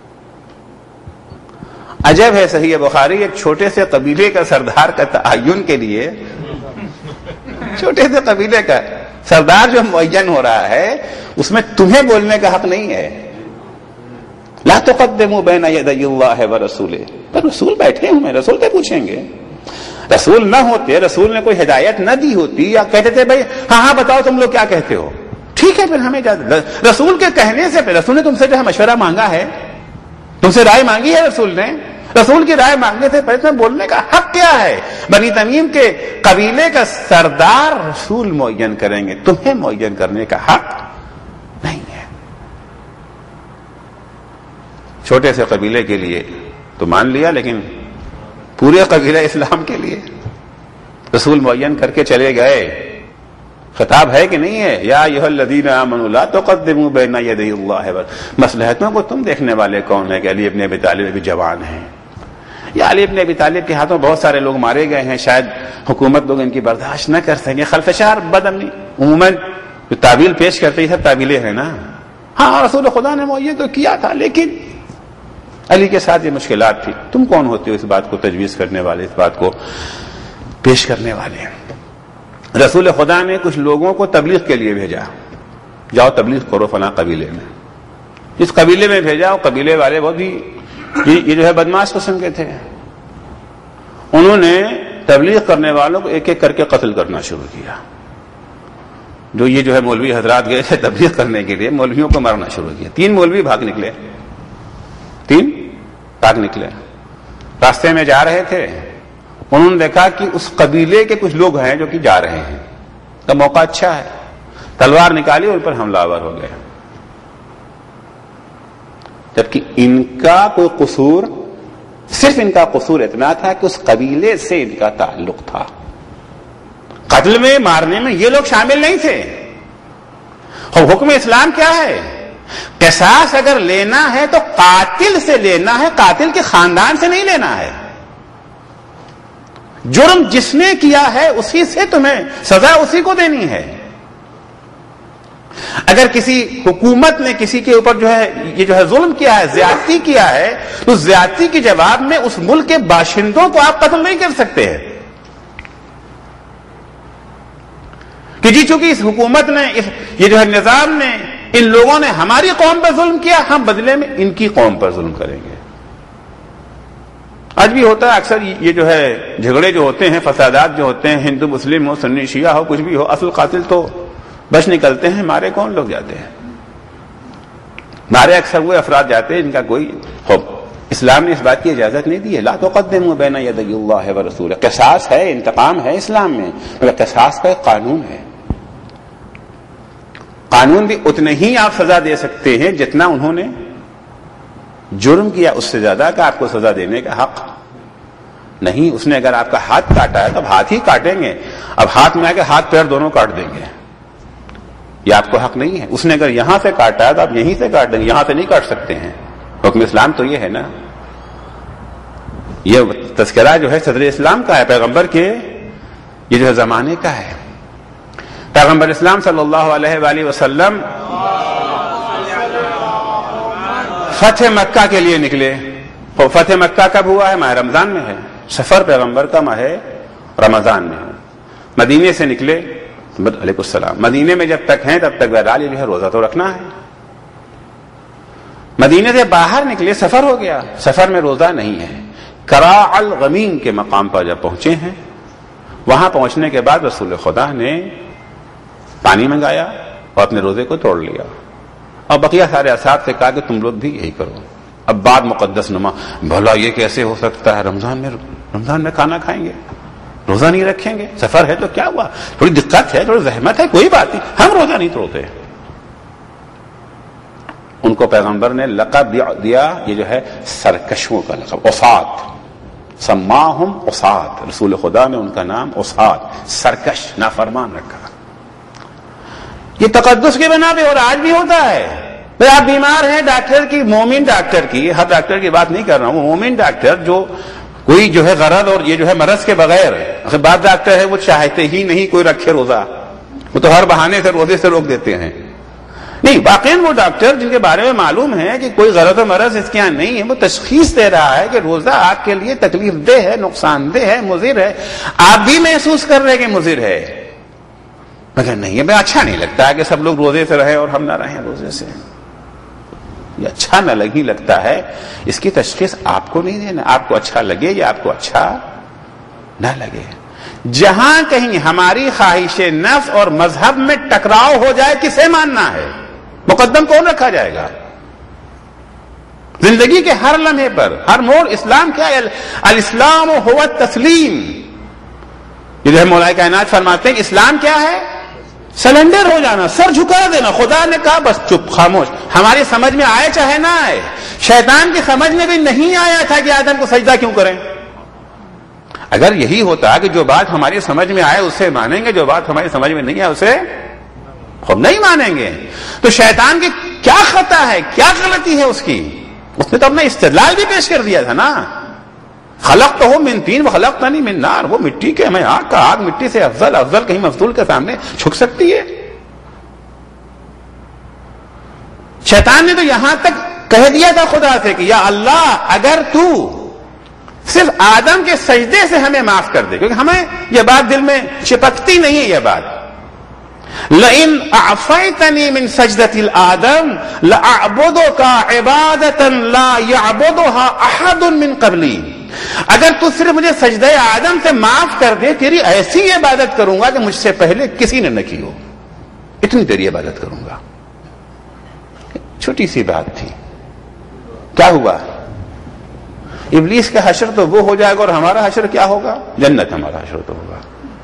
عجب ہے صحیح بخاری ایک چھوٹے سے قبیلے کا سردار کا تعین کے لیے، چھوٹے سے قبیلے کا سردار جو معین ہو رہا ہے اس میں تمہیں بولنے کا حق نہیں ہے. لا تقدموا بین یدی اللہ ورسولہ، پر رسول بیٹھے ہوئے، رسول سے پوچھیں گے. رسول نہ ہوتے، رسول نے کوئی ہدایت نہ دی ہوتی، یا کہتے تھے بھائی ہاں ہاں بتاؤ تم لوگ کیا کہتے ہو، ٹھیک ہے پھر ہمیں رسول کے کہنے سے پھر رسول نے تم سے جو ہے مشورہ مانگا ہے، تم سے رائے مانگی ہے رسول نے، رسول کی رائے مانگنے سے پہلے تمہیں بولنے کا حق کیا ہے؟ بنی تمیم کے قبیلے کا سردار رسول معین کریں گے، تمہیں معین کرنے کا حق نہیں ہے. چھوٹے سے قبیلے کے لیے تو مان لیا، لیکن پورے قبیلہ اسلام کے لیے رسول معین کر کے چلے گئے. خطاب ہے کہ نہیں ہے؟ یا ایھا الذین آمنوا لا تقدموا بین یدی اللہ. مصلحتوں کو تم دیکھنے والے کون ہیں کہ علی ابن ابی طالب بھی جوان ہیں، یا علی ابن ابی طالب کے ہاتھوں بہت سارے لوگ مارے گئے ہیں، شاید حکومت لوگ ان کی برداشت نہ کر سکیں. خلفشار بدامنی عموماً جو تعبیل پیش کرتے یہ سب تعبیلیں ہیں نا. ہاں رسول خدا نے معین تو کیا تھا، لیکن علی کے ساتھ یہ مشکلات تھی. تم کون ہوتے ہو اس بات کو تجویز کرنے والے، اس بات کو پیش کرنے والے؟ رسول خدا نے کچھ لوگوں کو تبلیغ کے لیے بھیجا، جاؤ تبلیغ کرو فلاں قبیلے میں. اس قبیلے میں بھیجا، وہ قبیلے والے بہت ہی یہ جو ہے بدماش قسم کے تھے. انہوں نے تبلیغ کرنے والوں کو ایک ایک کر کے قتل کرنا شروع کیا. جو یہ جو ہے مولوی حضرات گئے تھے تبلیغ کرنے کے لیے، مولویوں کو مارنا شروع کیا. تین مولوی بھاگ نکلے، تین بھاگ نکلے. راستے میں جا رہے تھے، انہوں نے دیکھا کہ اس قبیلے کے کچھ لوگ ہیں جو کہ جا رہے ہیں، کا موقع اچھا ہے، تلوار نکالی اور ان پر حملہ آور ہو گئے. جبکہ ان کا کوئی قصور، صرف ان کا قصور اتنا تھا کہ اس قبیلے سے ان کا تعلق تھا. قتل میں مارنے میں یہ لوگ شامل نہیں تھے. اور حکم اسلام کیا ہے؟ قصاص اگر لینا ہے تو قاتل سے لینا ہے، قاتل کے خاندان سے نہیں لینا ہے. جرم جس نے کیا ہے اسی سے تمہیں سزا اسی کو دینی ہے. اگر کسی حکومت نے کسی کے اوپر جو ہے یہ جو ہے ظلم کیا ہے، زیادتی کیا ہے، تو زیادتی کے جواب میں اس ملک کے باشندوں کو آپ قتل نہیں کر سکتے ہیں کہ جی چونکہ اس حکومت نے، اس یہ جو ہے نظام نے، ان لوگوں نے ہماری قوم پر ظلم کیا، ہم بدلے میں ان کی قوم پر ظلم کریں گے. آج بھی ہوتا ہے اکثر یہ جو ہے جھگڑے جو ہوتے ہیں، فسادات جو ہوتے ہیں، ہندو مسلم ہو، سنی شیعہ ہو، کچھ بھی ہو، اصل قاتل تو بچ نکلتے ہیں، مارے کون لوگ جاتے ہیں؟ مارے اکثر وہ افراد جاتے ہیں جن کا کوئی ہو. اسلام نے اس بات کی اجازت نہیں دی ہے. لا تقدموا بین یدی اللہ ورسولہ. قصاص ہے، انتقام ہے اسلام میں، مگر قصاص کا ایک قانون ہے. قانون بھی اتنے ہی آپ سزا دے سکتے ہیں جتنا انہوں نے جرم کیا، اس سے زیادہ کا آپ کو سزا دینے کا حق نہیں. اس نے اگر آپ کا ہاتھ کاٹا ہے تو اب ہاتھ ہی کاٹیں گے. اب ہاتھ میں آ کے ہاتھ پیر دونوں کاٹ دیں گے، یہ آپ کو حق نہیں ہے. اس نے اگر یہاں سے کاٹا ہے تو آپ یہیں سے کاٹ دیں گے، یہاں سے نہیں کاٹ سکتے ہیں. حکم اسلام تو یہ ہے نا. یہ تذکرہ جو ہے صدر اسلام کا ہے، پیغمبر کے یہ جو ہے زمانے کا ہے. پیغمبر اسلام صلی اللہ علیہ وآلہ وسلم فتح مکہ کے لیے نکلے. فتح مکہ کب ہوا ہے؟ ماہ رمضان میں ہے. سفر پیغمبر کا ماہ رمضان میں ہے. مدینے سے نکلے، علیکم السلام، مدینے میں جب تک ہیں تب تک بہرحال یہ جو ہے روزہ تو رکھنا ہے. مدینے سے باہر نکلے، سفر ہو گیا، سفر میں روزہ نہیں ہے. کراع الغمیم کے مقام پر جب پہنچے ہیں، وہاں پہنچنے کے بعد رسول خدا نے پانی منگایا اور اپنے روزے کو توڑ لیا، اور بقیہ سارے اصحاب سے کہا کہ تم لوگ بھی یہی کرو. اب بات مقدس نما، بھلا یہ کیسے ہو سکتا ہے؟ رمضان میں رمضان میں کھانا کھائیں گے، روزہ نہیں رکھیں گے؟ سفر ہے تو کیا ہوا، تھوڑی دقت ہے، تھوڑی زحمت ہے، کوئی بات نہیں، ہم روزہ نہیں توڑتے. ان کو پیغمبر نے لقب دیا، یہ جو ہے سرکشوں کا لقب، اسات، سماہم اسات. رسول خدا نے ان کا نام اسات، سرکش، نافرمان رکھا. یہ تقدس کے بنا پہ، اور آج بھی ہوتا ہے. بھائی آپ بیمار ہیں، ڈاکٹر کی، مومن ڈاکٹر کی، ہر ڈاکٹر کی بات نہیں کر رہا ہوں، مومن ڈاکٹر جو کوئی جو ہے غرض اور یہ جو ہے مرض کے بغیر، بعض ڈاکٹر ہے وہ چاہتے ہی نہیں کوئی رکھے روزہ، وہ تو ہر بہانے سے روزے سے روک دیتے ہیں. نہیں، واقعی وہ ڈاکٹر جن کے بارے میں معلوم ہے کہ کوئی غرض و مرض اس کے یہاں نہیں ہے، وہ تشخیص دے رہا ہے کہ روزہ آپ کے لیے تکلیف دہ ہے، نقصان دہ ہے، مضر ہے، آپ بھی محسوس کر رہے کہ مضر ہے، مگر نہیں ہمیں اچھا نہیں لگتا ہے کہ سب لوگ روزے سے رہے اور ہم نہ رہیں روزے سے، یہ اچھا نہ لگ ہی لگتا ہے. اس کی تشخیص آپ کو نہیں دینا، آپ کو اچھا لگے یا آپ کو اچھا نہ لگے. جہاں کہیں ہماری خواہش نفس اور مذہب میں ٹکراؤ ہو جائے کسے ماننا ہے؟ مقدم کون رکھا جائے گا؟ زندگی کے ہر لمحے پر ہر موڑ اسلام کیا ہے؟ الاسلام هو التسلیم. یہ جو ہے مولا کائنات فرماتے ہیں اسلام کیا ہے؟ سلنڈر ہو جانا، سر جھکا دینا. خدا نے کہا بس چپ، خاموش. ہماری سمجھ میں آئے چاہے نہ آئے، شیطان کی سمجھ میں بھی نہیں آیا تھا کہ آدم کو سجدہ کیوں کریں. اگر یہی ہوتا کہ جو بات ہماری سمجھ میں آئے اسے مانیں گے، جو بات ہماری سمجھ میں نہیں آئے اسے ہم نہیں مانیں گے، تو شیطان کی کیا خطا ہے، کیا غلطی ہے اس کی؟ اس نے تو اپنا استدلال بھی پیش کر دیا تھا نا. خلق تو ہو من تین و خلق تنی من نار. وہ مٹی کے میں آگ کا، آگ مٹی سے افضل، افضل کہیں مفضول کے سامنے جھک سکتی ہے؟ شیطان نے تو یہاں تک کہہ دیا تھا خدا سے کہ یا اللہ اگر تو صرف آدم کے سجدے سے ہمیں معاف کر دے، کیونکہ ہمیں یہ بات دل میں چپکتی نہیں ہے. یہ بات لئن اعفیتنی من سجدۃ الآدم لأعبدک عبادۃ لا یعبدها احد من قبلی. اگر تو صرف مجھے سجدہ آدم سے معاف کر دے، تیری ایسی عبادت کروں گا کہ مجھ سے پہلے کسی نے نہ کی ہو، اتنی تیری عبادت کروں گا. چھوٹی سی بات تھی، کیا ہوا؟ ابلیس کا حشر تو وہ ہو جائے گا اور ہمارا حشر کیا ہوگا؟ جنت. ہمارا حشر تو ہوگا.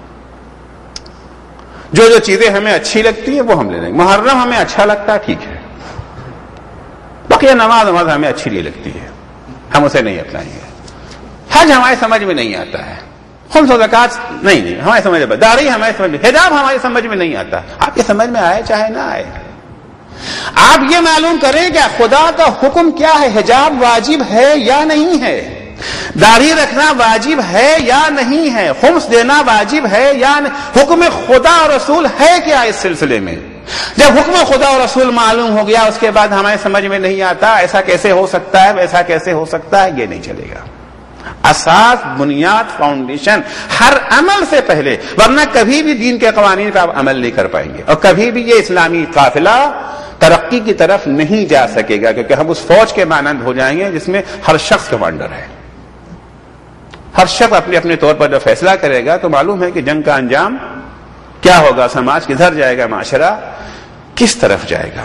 جو جو چیزیں ہمیں اچھی لگتی ہیں وہ ہم لے لیں گے. محرم ہمیں اچھا لگتا ہے، ٹھیک ہے. بقیہ نماز نماز ہمیں اچھی نہیں لگتی ہے، ہم اسے نہیں اپنائیں گے. حج ہماری سمجھ میں نہیں آتا ہے، خمس و زکات نہیں نہیں ہماری سمجھ میں، داڑھی ہماری سمجھ میں، حجاب ہماری سمجھ میں نہیں آتا. آپ کی سمجھ میں آئے چاہے نہ آئے، آپ یہ معلوم کریں کہ خدا کا حکم کیا ہے. حجاب واجب ہے یا نہیں ہے؟ داڑھی رکھنا واجب ہے یا نہیں ہے؟ خمس دینا واجب ہے یا نہیں؟ حکم خدا اور رسول ہے کیا اس سلسلے میں؟ جب حکم خدا اور رسول معلوم ہو گیا اس کے بعد ہمیں سمجھ میں نہیں آتا ایسا کیسے ہو سکتا ہے، ویسا کیسے ہو سکتا ہے، یہ نہیں چلے گا. اساس، بنیاد، فاؤنڈیشن ہر عمل سے پہلے، ورنہ کبھی بھی دین کے قوانین پر آپ عمل نہیں کر پائیں گے اور کبھی بھی یہ اسلامی قافلہ ترقی کی طرف نہیں جا سکے گا، کیونکہ ہم اس فوج کے مانند ہو جائیں گے جس میں ہر شخص کمانڈر ہے. ہر شخص اپنے اپنے طور پر جب فیصلہ کرے گا تو معلوم ہے کہ جنگ کا انجام کیا ہوگا، سماج کدھر جائے گا، معاشرہ کس طرف جائے گا.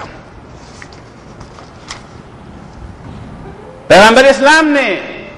پیغمبر اسلام نے،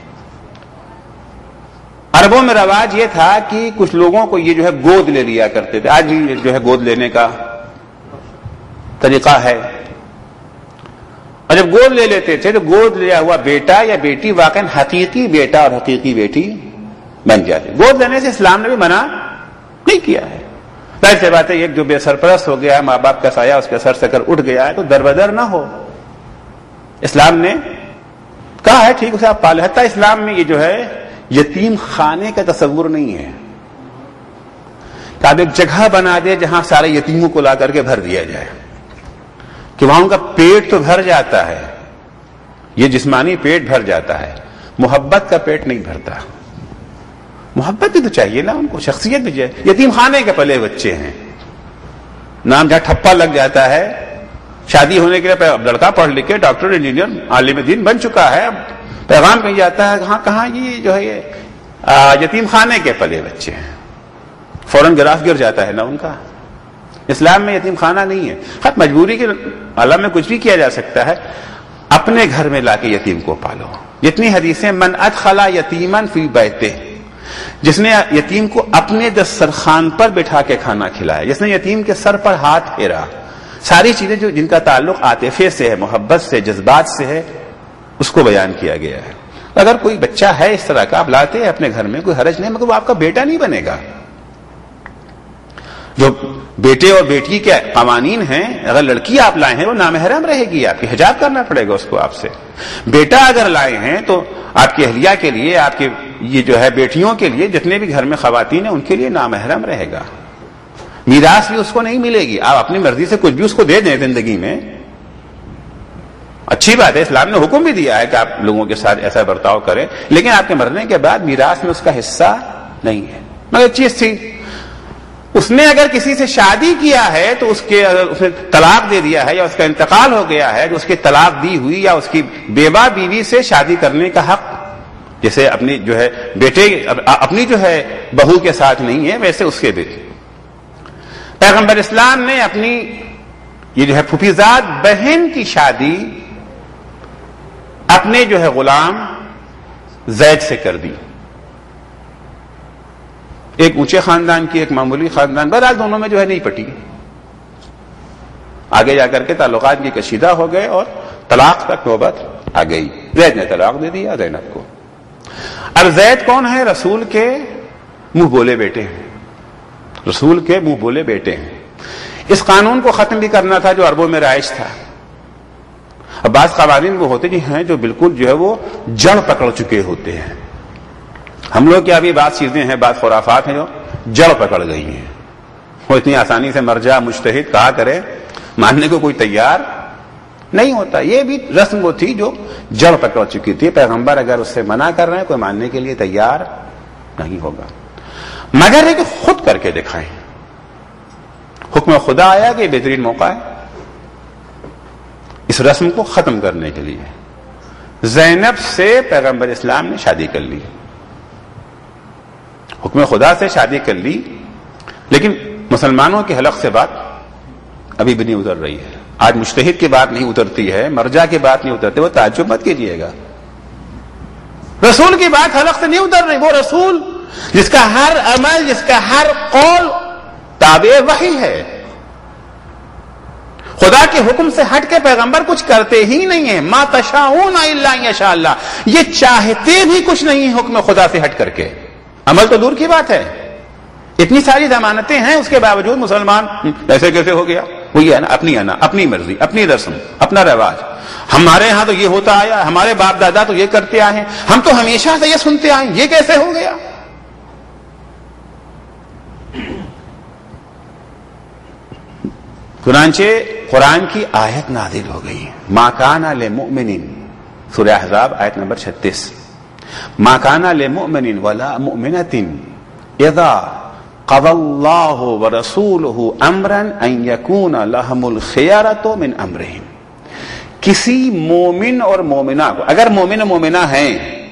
عربوں میں رواج یہ تھا کہ کچھ لوگوں کو یہ جو ہے گود لے لیا کرتے تھے. آج بھی جو ہے گود لینے کا طریقہ ہے، اور جب گود لے لیتے تھے تو گود لیا ہوا بیٹا یا بیٹی واقعا حقیقی بیٹا اور حقیقی بیٹی بن جاتے. گود لینے سے اسلام نے بھی منع نہیں کیا ہے. ظاہر سی بات ہے ایک جو بے سرپرست ہو گیا ہے، ماں باپ کا سایہ اس کے سر سے کر اٹھ گیا ہے تو دربدر نہ ہو. اسلام نے کہا ہے ٹھیک اسے آپ پالے. حتیٰ اسلام میں یہ جو ہے یتیم خانے کا تصور نہیں ہے کہ آپ ایک جگہ بنا دے جہاں سارے یتیموں کو لا کر کے بھر دیا جائے، کہ وہاں ان کا پیٹ تو بھر جاتا ہے، یہ جسمانی پیٹ بھر جاتا ہے، محبت کا پیٹ نہیں بھرتا. محبت بھی تو چاہیے نا ان کو، شخصیت بھی چاہیے. یتیم خانے کے پلے بچے ہیں، نام جہاں ٹھپا لگ جاتا ہے، شادی ہونے کے لیے لڑکا پڑھ لکھ کے ڈاکٹر انجینئر عالم دین بن چکا ہے، پیغام کہیں جاتا ہے کہاں کہاں یہ جو ہے یہ یتیم خانے کے پلے بچے ہیں، فوراً گراف گر جاتا ہے نا ان کا. اسلام میں یتیم خانہ نہیں ہے. خط مجبوری کے عالم میں کچھ بھی کیا جا سکتا ہے، اپنے گھر میں لا کے یتیم کو پالو. جتنی حدیثیں، من ادخل یتیما فی بیتہ، جس نے یتیم کو اپنے دسترخوان پر بٹھا کے کھانا کھلایا، جس نے یتیم کے سر پر ہاتھ پھیرا، ساری چیزیں جو جن کا تعلق عاطفے سے ہے، محبت سے، جذبات سے ہے، اس کو بیان کیا گیا ہے. اگر کوئی بچہ ہے اس طرح کا آپ لاتے ہیں اپنے گھر میں، کوئی حرج نہیں، مگر وہ آپ کا بیٹا نہیں بنے گا. جو بیٹے اور بیٹی کے قوانین ہیں. اگر لڑکی آپ لائے ہیں وہ نامحرم رہے گی، آپ کی حجاب کرنا پڑے گا اس کو آپ سے. بیٹا اگر لائے ہیں تو آپ کی اہلیہ کے لیے، آپ کے یہ جو ہے بیٹیوں کے لیے، جتنے بھی گھر میں خواتین ہیں ان کے لیے نامحرم رہے گا. میراث بھی اس کو نہیں ملے گی. آپ اپنی مرضی سے کچھ بھی اس کو دے دیں زندگی میں، اچھی بات ہے، اسلام نے حکم بھی دیا ہے کہ آپ لوگوں کے ساتھ ایسا برتاؤ کریں، لیکن آپ کے مرنے کے بعد میراث میں اس کا حصہ نہیں ہے. مگر چیز تھی، اس نے اگر کسی سے شادی کیا ہے تو اس کے اگر اس نے طلاق دے دیا ہے یا اس کا انتقال ہو گیا ہے، تو اس کی طلاق دی ہوئی یا اس کی بیوہ بیوی سے شادی کرنے کا حق، جیسے اپنی جو ہے بیٹے اپنی جو ہے بہو کے ساتھ نہیں ہے، ویسے اس کے بیٹے. پیغمبر اسلام نے اپنی یہ جو ہے پھوپھیزاد بہن کی شادی اپنے جو ہے غلام زید سے کر دی. ایک اونچے خاندان کی، ایک معمولی خاندان، بہرحال دونوں میں جو ہے نہیں پٹی. آگے جا کر کے تعلقات کی کشیدہ ہو گئے اور طلاق تک نوبت آ گئی. زید نے طلاق دے دیا زینب کو. اب زید کون ہے؟ رسول کے منہ بولے بیٹے ہیں، رسول کے منہ بولے بیٹے ہیں. اس قانون کو ختم بھی کرنا تھا جو عربوں میں رائج تھا. اب بعض قوانین وہ ہوتے ہیں جو بالکل جو ہے وہ جڑ پکڑ چکے ہوتے ہیں. ہم لوگ کیا بھی بعض چیزیں ہیں، بعض خرافات ہیں جو جڑ پکڑ گئی ہیں، وہ اتنی آسانی سے مرجع مجتہد کہا کرے ماننے کو کوئی تیار نہیں ہوتا. یہ بھی رسم وہ تھی جو جڑ پکڑ چکی تھی. پیغمبر اگر اس سے منع کر رہے ہیں کوئی ماننے کے لیے تیار نہیں ہوگا، مگر ہے کہ خود کر کے دکھائیں. حکم خدا آیا کہ یہ بہترین موقع ہے اس رسم کو ختم کرنے کے لیے. زینب سے پیغمبر اسلام نے شادی کر لی، حکم خدا سے شادی کر لی، لیکن مسلمانوں کے حلق سے بات ابھی بھی نہیں اتر رہی ہے. آج مجتہد کی بات نہیں اترتی ہے، مرجع کی بات نہیں اترتی. وہ تعجب مت کیجیے گا، رسول کی بات حلق سے نہیں اتر رہی. وہ رسول جس کا ہر عمل، جس کا ہر قول تابع وحی ہے. خدا کے حکم سے ہٹ کے پیغمبر کچھ کرتے ہی نہیں ہیں. ما تشاؤون الا ان یشاء اللہ، یہ چاہتے بھی کچھ نہیں حکم خدا سے ہٹ کر کے. عمل تو دور کی بات ہے، اتنی ساری ضمانتیں ہیں، اس کے باوجود مسلمان ایسے کیسے ہو گیا؟ وہی ہے نا، اپنی انا، اپنی مرضی، اپنی رسم، اپنا رواج. ہمارے ہاں تو یہ ہوتا آیا، ہمارے باپ دادا تو یہ کرتے آئے ہیں، ہم تو ہمیشہ سے یہ سنتے آئے ہیں، یہ کیسے ہو گیا؟ چنانچہ قرآن کی آیت نازل ہو گئی، ما کان لمؤمن، سورہ احزاب آیت نمبر چھتیس. ما کان لمؤمن ولا مؤمنۃ اذا قضى الله ورسوله امرا ان يكون لهم الخيارۃ من امرهم. کسی مومن اور مومنہ کو، اگر مومن و مومنہ ہیں،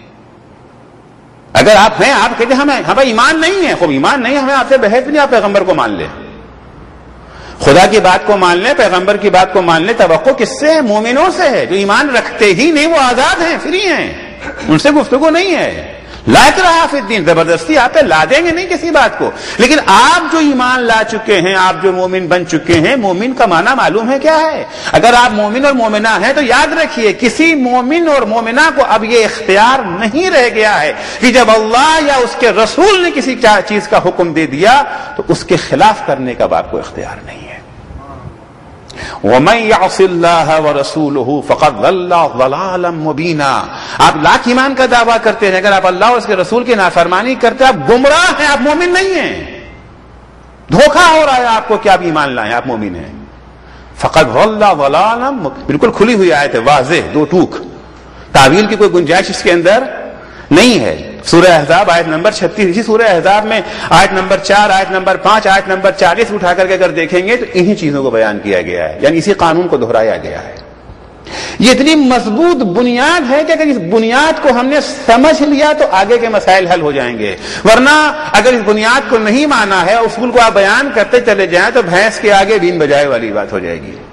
اگر آپ ہیں، آپ کہتے ہیں ہمیں ہمیں ایمان نہیں ہے، خوب ایمان نہیں، ہمیں آپ سے بحث نہیں، آپ پیغمبر کو مان لیں، خدا کی بات کو مان لیں، پیغمبر کی بات کو مان لیں. توقع کس سے ہے؟ مومنوں سے ہے. جو ایمان رکھتے ہی نہیں وہ آزاد ہیں، فری ہیں، ان سے گفتگو نہیں ہے. لا اکراہ فی الدین، زبردستی آپ پہ لا دیں گے نہیں کسی بات کو. لیکن آپ جو ایمان لا چکے ہیں، آپ جو مومن بن چکے ہیں، مومن کا معنی معلوم ہے کیا ہے؟ اگر آپ مومن اور مومنہ ہیں تو یاد رکھیے کسی مومن اور مومنہ کو اب یہ اختیار نہیں رہ گیا ہے کہ جب اللہ یا اس کے رسول نے کسی چیز کا حکم دے دیا تو اس کے خلاف کرنے کا آپ کو اختیار نہیں ہے. وَمَن يَعْصِ اللَّهَ وَرَسُولَهُ فَقَدْ ضَلَّ ضَلَالًا مُبِينًا. آپ لاکھ ایمان کا دعویٰ کرتے ہیں، اگر آپ اللہ اور اس کے رسول کی نافرمانی کرتے ہیں آپ گمراہ ہیں، آپ مومن نہیں ہیں. دھوکہ ہو رہا ہے آپ کو کہ آپ ایمان لائیں، آپ مومن ہیں. فَقَدْ ضَلَّ ضَلَالًا، بالکل کھلی ہوئی آیت ہے، واضح، دو ٹوک، تعویل کی کوئی گنجائش اس کے اندر نہیں ہے. سورہ احزاب آیت نمبر چھتیس، اسی سورہ احزاب میں آیت نمبر چار، آیت نمبر پانچ، آیت نمبر چالیس اٹھا کر کے اگر دیکھیں گے تو انہی چیزوں کو بیان کیا گیا ہے، یعنی اسی قانون کو دہرایا گیا ہے. یہ اتنی مضبوط بنیاد ہے کہ اگر اس بنیاد کو ہم نے سمجھ لیا تو آگے کے مسائل حل ہو جائیں گے. ورنہ اگر اس بنیاد کو نہیں مانا ہے، اصول کو آپ بیان کرتے چلے جائیں تو بھینس کے آگے بین بجائے والی بات ہو جائے گی.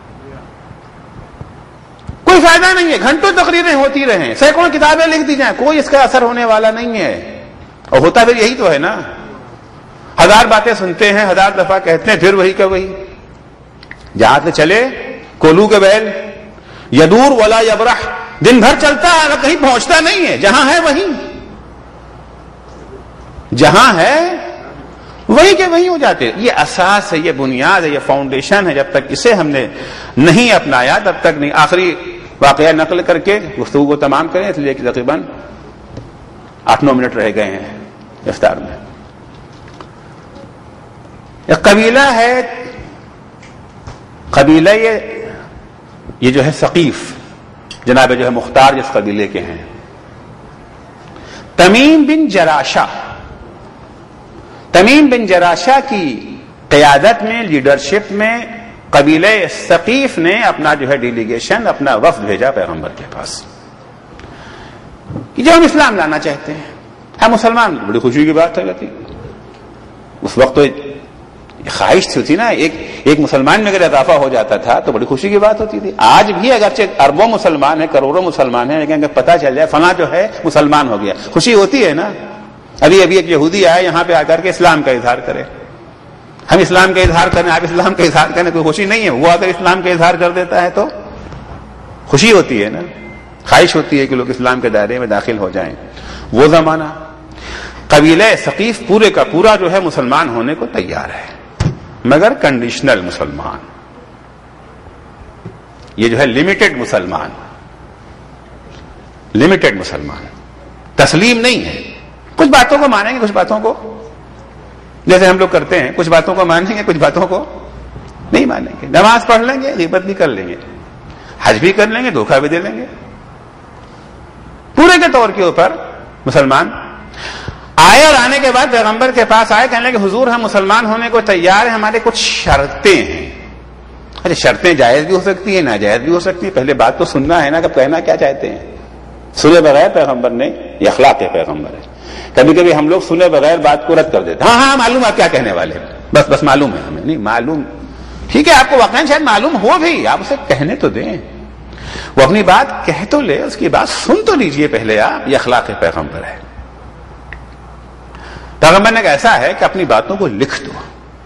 کوئی فائدہ نہیں ہے، گھنٹوں تقریریں ہوتی رہیں، سینکڑوں کتابیں لکھ دی جائیں، کوئی اس کا اثر ہونے والا نہیں ہے. اور ہوتا پھر یہی تو ہے نا، ہزار باتیں سنتے ہیں، ہزار دفعہ کہتے ہیں، پھر وہی کا وہی. جہاں سے چلے کولو کے بیل، یدور ولا یبرح، دن بھر چلتا ہے کہیں پہنچتا نہیں ہے. جہاں ہے وہیں، جہاں ہے وہی کے وہیں ہو جاتے. یہ اساس ہے, یہ بنیاد ہے, یہ فاؤنڈیشن ہے. جب تک اسے ہم نے نہیں اپنایا تب تک نہیں. آخری واقعہ نقل کر کے گفتگو کو تمام کریں, اس لیے کہ تقریباً آٹھ نو منٹ رہ گئے ہیں افطار میں. ایک قبیلہ ہے, قبیلہ یہ یہ جو ہے ثقیف, جناب جو ہے مختار جس قبیلے کے ہیں, تمیم بن جراشہ. تمیم بن جراشہ کی قیادت میں, لیڈرشپ میں قبیلہ ثقیف نے اپنا جو ہے ڈیلیگیشن, اپنا وفد بھیجا پیغمبر کے پاس کہ جو ہم اسلام لانا چاہتے ہیں, ہم مسلمان. بڑی خوشی کی بات ہے لتی. اس وقت تو خواہش تھی نا, ایک ایک مسلمان میں اگر اضافہ ہو جاتا تھا تو بڑی خوشی کی بات ہوتی تھی. آج بھی اگرچہ اربوں مسلمان ہیں, کروڑوں مسلمان ہیں, لیکن اگر پتہ چل جائے فلاں جو ہے مسلمان ہو گیا, خوشی ہوتی ہے نا. ابھی ابھی ایک یہودی آئے یہاں پہ آ کر کے اسلام کا اظہار کرے, ہم اسلام کا اظہار کریں, آپ اسلام کا اظہار کریں, کوئی خوشی نہیں ہے. وہ اگر اسلام کا اظہار کر دیتا ہے تو خوشی ہوتی ہے نا, خواہش ہوتی ہے کہ لوگ اسلام کے دائرے میں داخل ہو جائیں. وہ زمانہ قبیلہ ثقیف پورے کا پورا جو ہے مسلمان ہونے کو تیار ہے, مگر کنڈیشنل مسلمان. یہ جو ہے لمیٹڈ مسلمان, لمیٹڈ مسلمان, تسلیم نہیں ہے. کچھ باتوں کو مانیں گے, کچھ باتوں کو جیسے ہم لوگ کرتے ہیں, کچھ باتوں کو مانیں گے, کچھ باتوں کو نہیں مانیں گے. نماز پڑھ لیں گے, غیبت بھی کر لیں گے, حج بھی کر لیں گے, دھوکہ بھی دے لیں گے. پورے کے طور کے اوپر مسلمان آئے, اور آنے کے بعد پیغمبر کے پاس آئے, کہنے لگے حضور ہم مسلمان ہونے کو تیار ہیں, ہمارے کچھ شرطیں ہیں. اچھا, شرطیں جائز بھی ہو سکتی ہیں, ناجائز بھی ہو سکتی ہیں. پہلے بات تو سننا ہے نا, کب کہنا کیا چاہتے ہیں. سنے بغیر پیغمبر نے, یہ اخلاق ہے پیغمبر ہے. کبھی کبھی ہم لوگ سنے بغیر بات کو رد کر دیتے, ہاں ہاں معلوم آپ کیا کہنے والے, بس بس معلوم ہے ہمیں. نہیں معلوم, ٹھیک ہے, آپ کو واقعا شاید معلوم ہو بھی, آپ اسے کہنے تو دیں. وہ اپنی بات کہہ تو لے, اس کی بات سن تو لیجئے پہلے آپ. یہ اخلاق پیغمبر ہے. پیغمبر نے ایسا ہے کہ اپنی باتوں کو لکھ دو,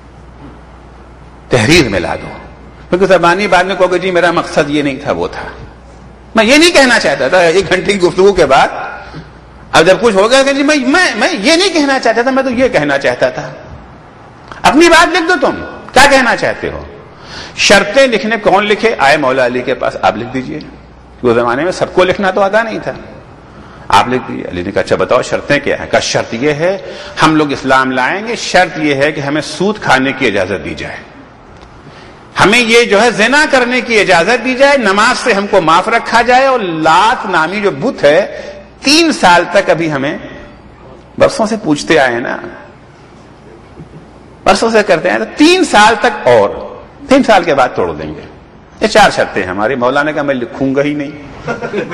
تحریر میں لا دو, کیونکہ زبانی بعد میں کہو کہ جی میرا مقصد یہ نہیں تھا, وہ تھا, میں یہ نہیں کہنا چاہتا تھا. ایک گھنٹے کی گفتگو کے بعد اب جب کچھ ہو گیا کہ جی میں میں یہ نہیں کہنا چاہتا تھا, میں تو یہ کہنا چاہتا تھا. اپنی بات لکھ دو, تم کیا کہنا چاہتے ہو. شرطیں لکھنے کون لکھے, آئے مولا علی کے پاس, آپ لکھ دیجئے. اس زمانے میں سب کو لکھنا تو آتا نہیں تھا, آپ لکھ دیجیے. علی نے کہا اچھا بتاؤ شرطیں کیا ہے. کہا شرط یہ ہے ہم لوگ اسلام لائیں گے, شرط یہ ہے کہ ہمیں سود کھانے کی اجازت دی جائے, ہمیں یہ جو ہے زنا کرنے کی اجازت دی جائے, نماز سے ہم کو معاف رکھا جائے, اور لات نامی جو بت ہے تین سال تک, ابھی ہمیں برسوں سے پوچھتے آئے ہیں نا, برسوں سے کرتے ہیں, تو تین سال تک, اور تین سال کے بعد توڑ دیں گے. یہ چار شرطیں ہماری. مولانا کا میں لکھوں گا ہی نہیں,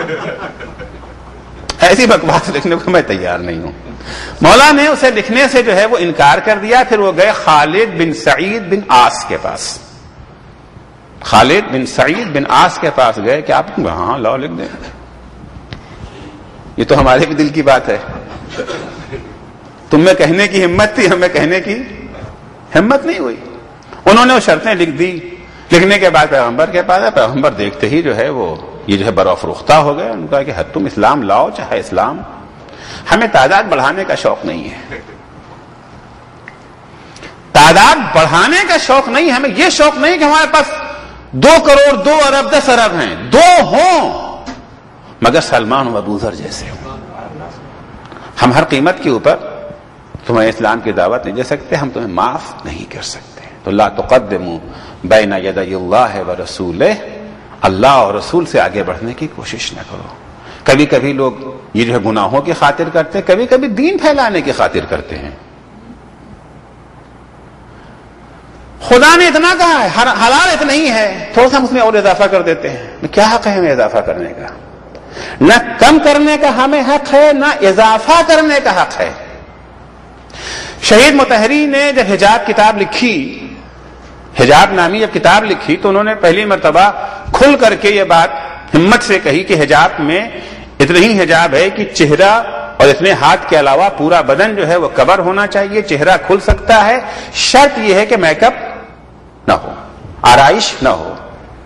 ایسی بکواس لکھنے کو میں تیار نہیں ہوں. مولا نے اسے لکھنے سے جو ہے وہ انکار کر دیا. پھر وہ گئے خالد بن سعید بن آس کے پاس. خالد بن سعید بن آس کے پاس گئے کہ آپ ہاں لاؤ لکھ دیں. یہ تو ہمارے بھی دل کی بات ہے, تم میں کہنے کی ہمت تھی, ہمیں کہنے کی ہمت نہیں ہوئی. انہوں نے وہ شرطیں لکھ دی. لکھنے کے بعد پیغمبر کے پاس ہے. پیغمبر دیکھتے ہی جو ہے وہ یہ جو ہے برافروختہ ہو گئے. ان کا کہ تم اسلام لاؤ چاہے اسلام, ہمیں تعداد بڑھانے کا شوق نہیں ہے, تعداد بڑھانے کا شوق نہیں, ہمیں یہ شوق نہیں کہ ہمارے پاس دو کروڑ دو ارب دس ارب ہیں, دو ہوں مگر سلمان و ابو ذر جیسے ہوں. ہم ہر قیمت کے اوپر تمہیں اسلام کی دعوت نہیں دے سکتے, ہم تمہیں معاف نہیں کر سکتے. تو لا تقدموا بین یدی اللہ و رسولہ, اللہ اور رسول سے آگے بڑھنے کی کوشش نہ کرو. کبھی کبھی لوگ یہ جو ہے گناہوں کی خاطر کرتے ہیں, کبھی کبھی دین پھیلانے کی خاطر کرتے ہیں. خدا نے اتنا کہا ہے, حلال اتنا ہی ہے, تھوڑا سا ہم اس میں اور اضافہ کر دیتے ہیں. کیا حق ہے ہمیں اضافہ کرنے کا؟ نہ کم کرنے کا ہمیں حق ہے, نہ اضافہ کرنے کا حق ہے. شہید مطہری نے جب حجاب کتاب لکھی, حجاب نامی جب کتاب لکھی, تو انہوں نے پہلی مرتبہ کھل کر کے یہ بات ہمت سے کہی کہ حجاب میں اتنا ہی حجاب ہے کہ چہرہ اور اتنے ہاتھ کے علاوہ پورا بدن جو ہے وہ کور ہونا چاہیے, چہرہ کھل سکتا ہے, شرط یہ ہے کہ میک اپ نہ ہو, آرائش نہ ہو,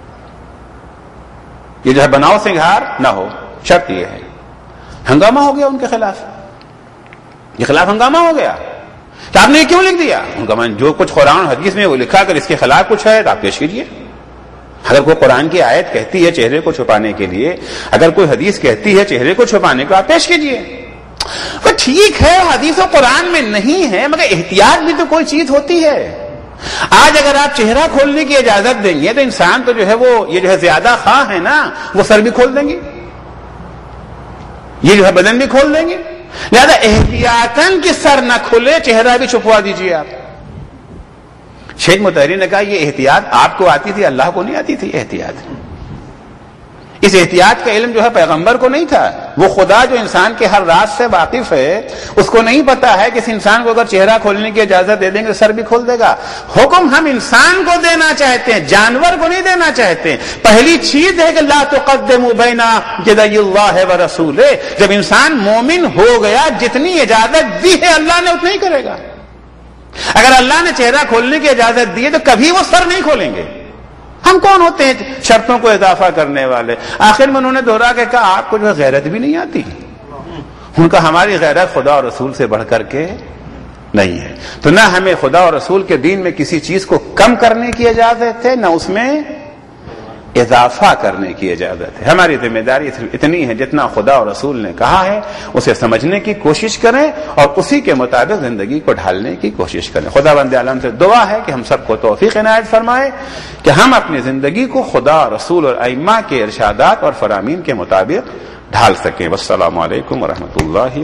یہ جو ہے بناؤ سنگھار نہ ہو, شرط یہ ہے. ہنگامہ ہو گیا ان کے خلاف, یہ خلاف ہنگامہ ہو گیا. کہ آپ نے یہ کیوں لکھ دیا؟ ان کا من جو کچھ قرآن اور حدیث میں وہ لکھا، اگر اس کے خلاف کچھ ہے تو آپ پیش کیجیے. اگر کوئی قرآن کی آیت کہتی ہے چہرے کو چھپانے کے لیے، اگر کوئی حدیث کہتی ہے چہرے کو چھپانے کو، آپ پیش کیجیے. وہ ٹھیک ہے حدیث و قرآن میں نہیں ہے، مگر احتیاط بھی تو کوئی چیز ہوتی ہے. آج اگر آپ چہرہ کھولنے کی اجازت دیں گے تو انسان تو جو ہے وہ یہ جو ہے زیادہ خواہ ہے نا، وہ سر بھی کھول دیں گے، یہ جو ہے بدن بھی کھول دیں گے. لہذا احتیاطاً کہ سر نہ کھلے، چہرہ بھی چھپوا دیجیے آپ. شیخ مطہری نے کہا یہ احتیاط آپ کو آتی تھی، اللہ کو نہیں آتی تھی احتیاط. اس احتیاط کا علم جو ہے پیغمبر کو نہیں تھا. وہ خدا جو انسان کے ہر راز سے واقف ہے، اس کو نہیں پتا ہے کہ اس انسان کو اگر چہرہ کھولنے کی اجازت دے دیں گے تو سر بھی کھول دے گا. حکم ہم انسان کو دینا چاہتے ہیں، جانور کو نہیں دینا چاہتے. پہلی چیز ہے کہ لا تقدموا بین یدی اللہ ورسولہ. جب انسان مومن ہو گیا، جتنی اجازت دی ہے اللہ نے اتنا ہی کرے گا. اگر اللہ نے چہرہ کھولنے کی اجازت دی ہے تو کبھی وہ سر نہیں کھولیں گے. ہم کون ہوتے ہیں شرطوں کو اضافہ کرنے والے؟ آخر میں انہوں نے دوہرا کے کہا آپ کو جو غیرت بھی نہیں آتی. ان کا ہماری غیرت خدا اور رسول سے بڑھ کر کے نہیں ہے. تو نہ ہمیں خدا اور رسول کے دین میں کسی چیز کو کم کرنے کی اجازت ہے، نہ اس میں اضافہ کرنے کی اجازت ہے. ہماری ذمہ داری اتنی ہے جتنا خدا اور رسول نے کہا ہے اسے سمجھنے کی کوشش کریں اور اسی کے مطابق زندگی کو ڈھالنے کی کوشش کریں. خدا بند عالم سے دعا ہے کہ ہم سب کو توفیق عنایت فرمائے کہ ہم اپنی زندگی کو خدا، رسول اور ائمہ کے ارشادات اور فرامین کے مطابق ڈھال سکیں. والسلام علیکم ورحمۃ اللہ.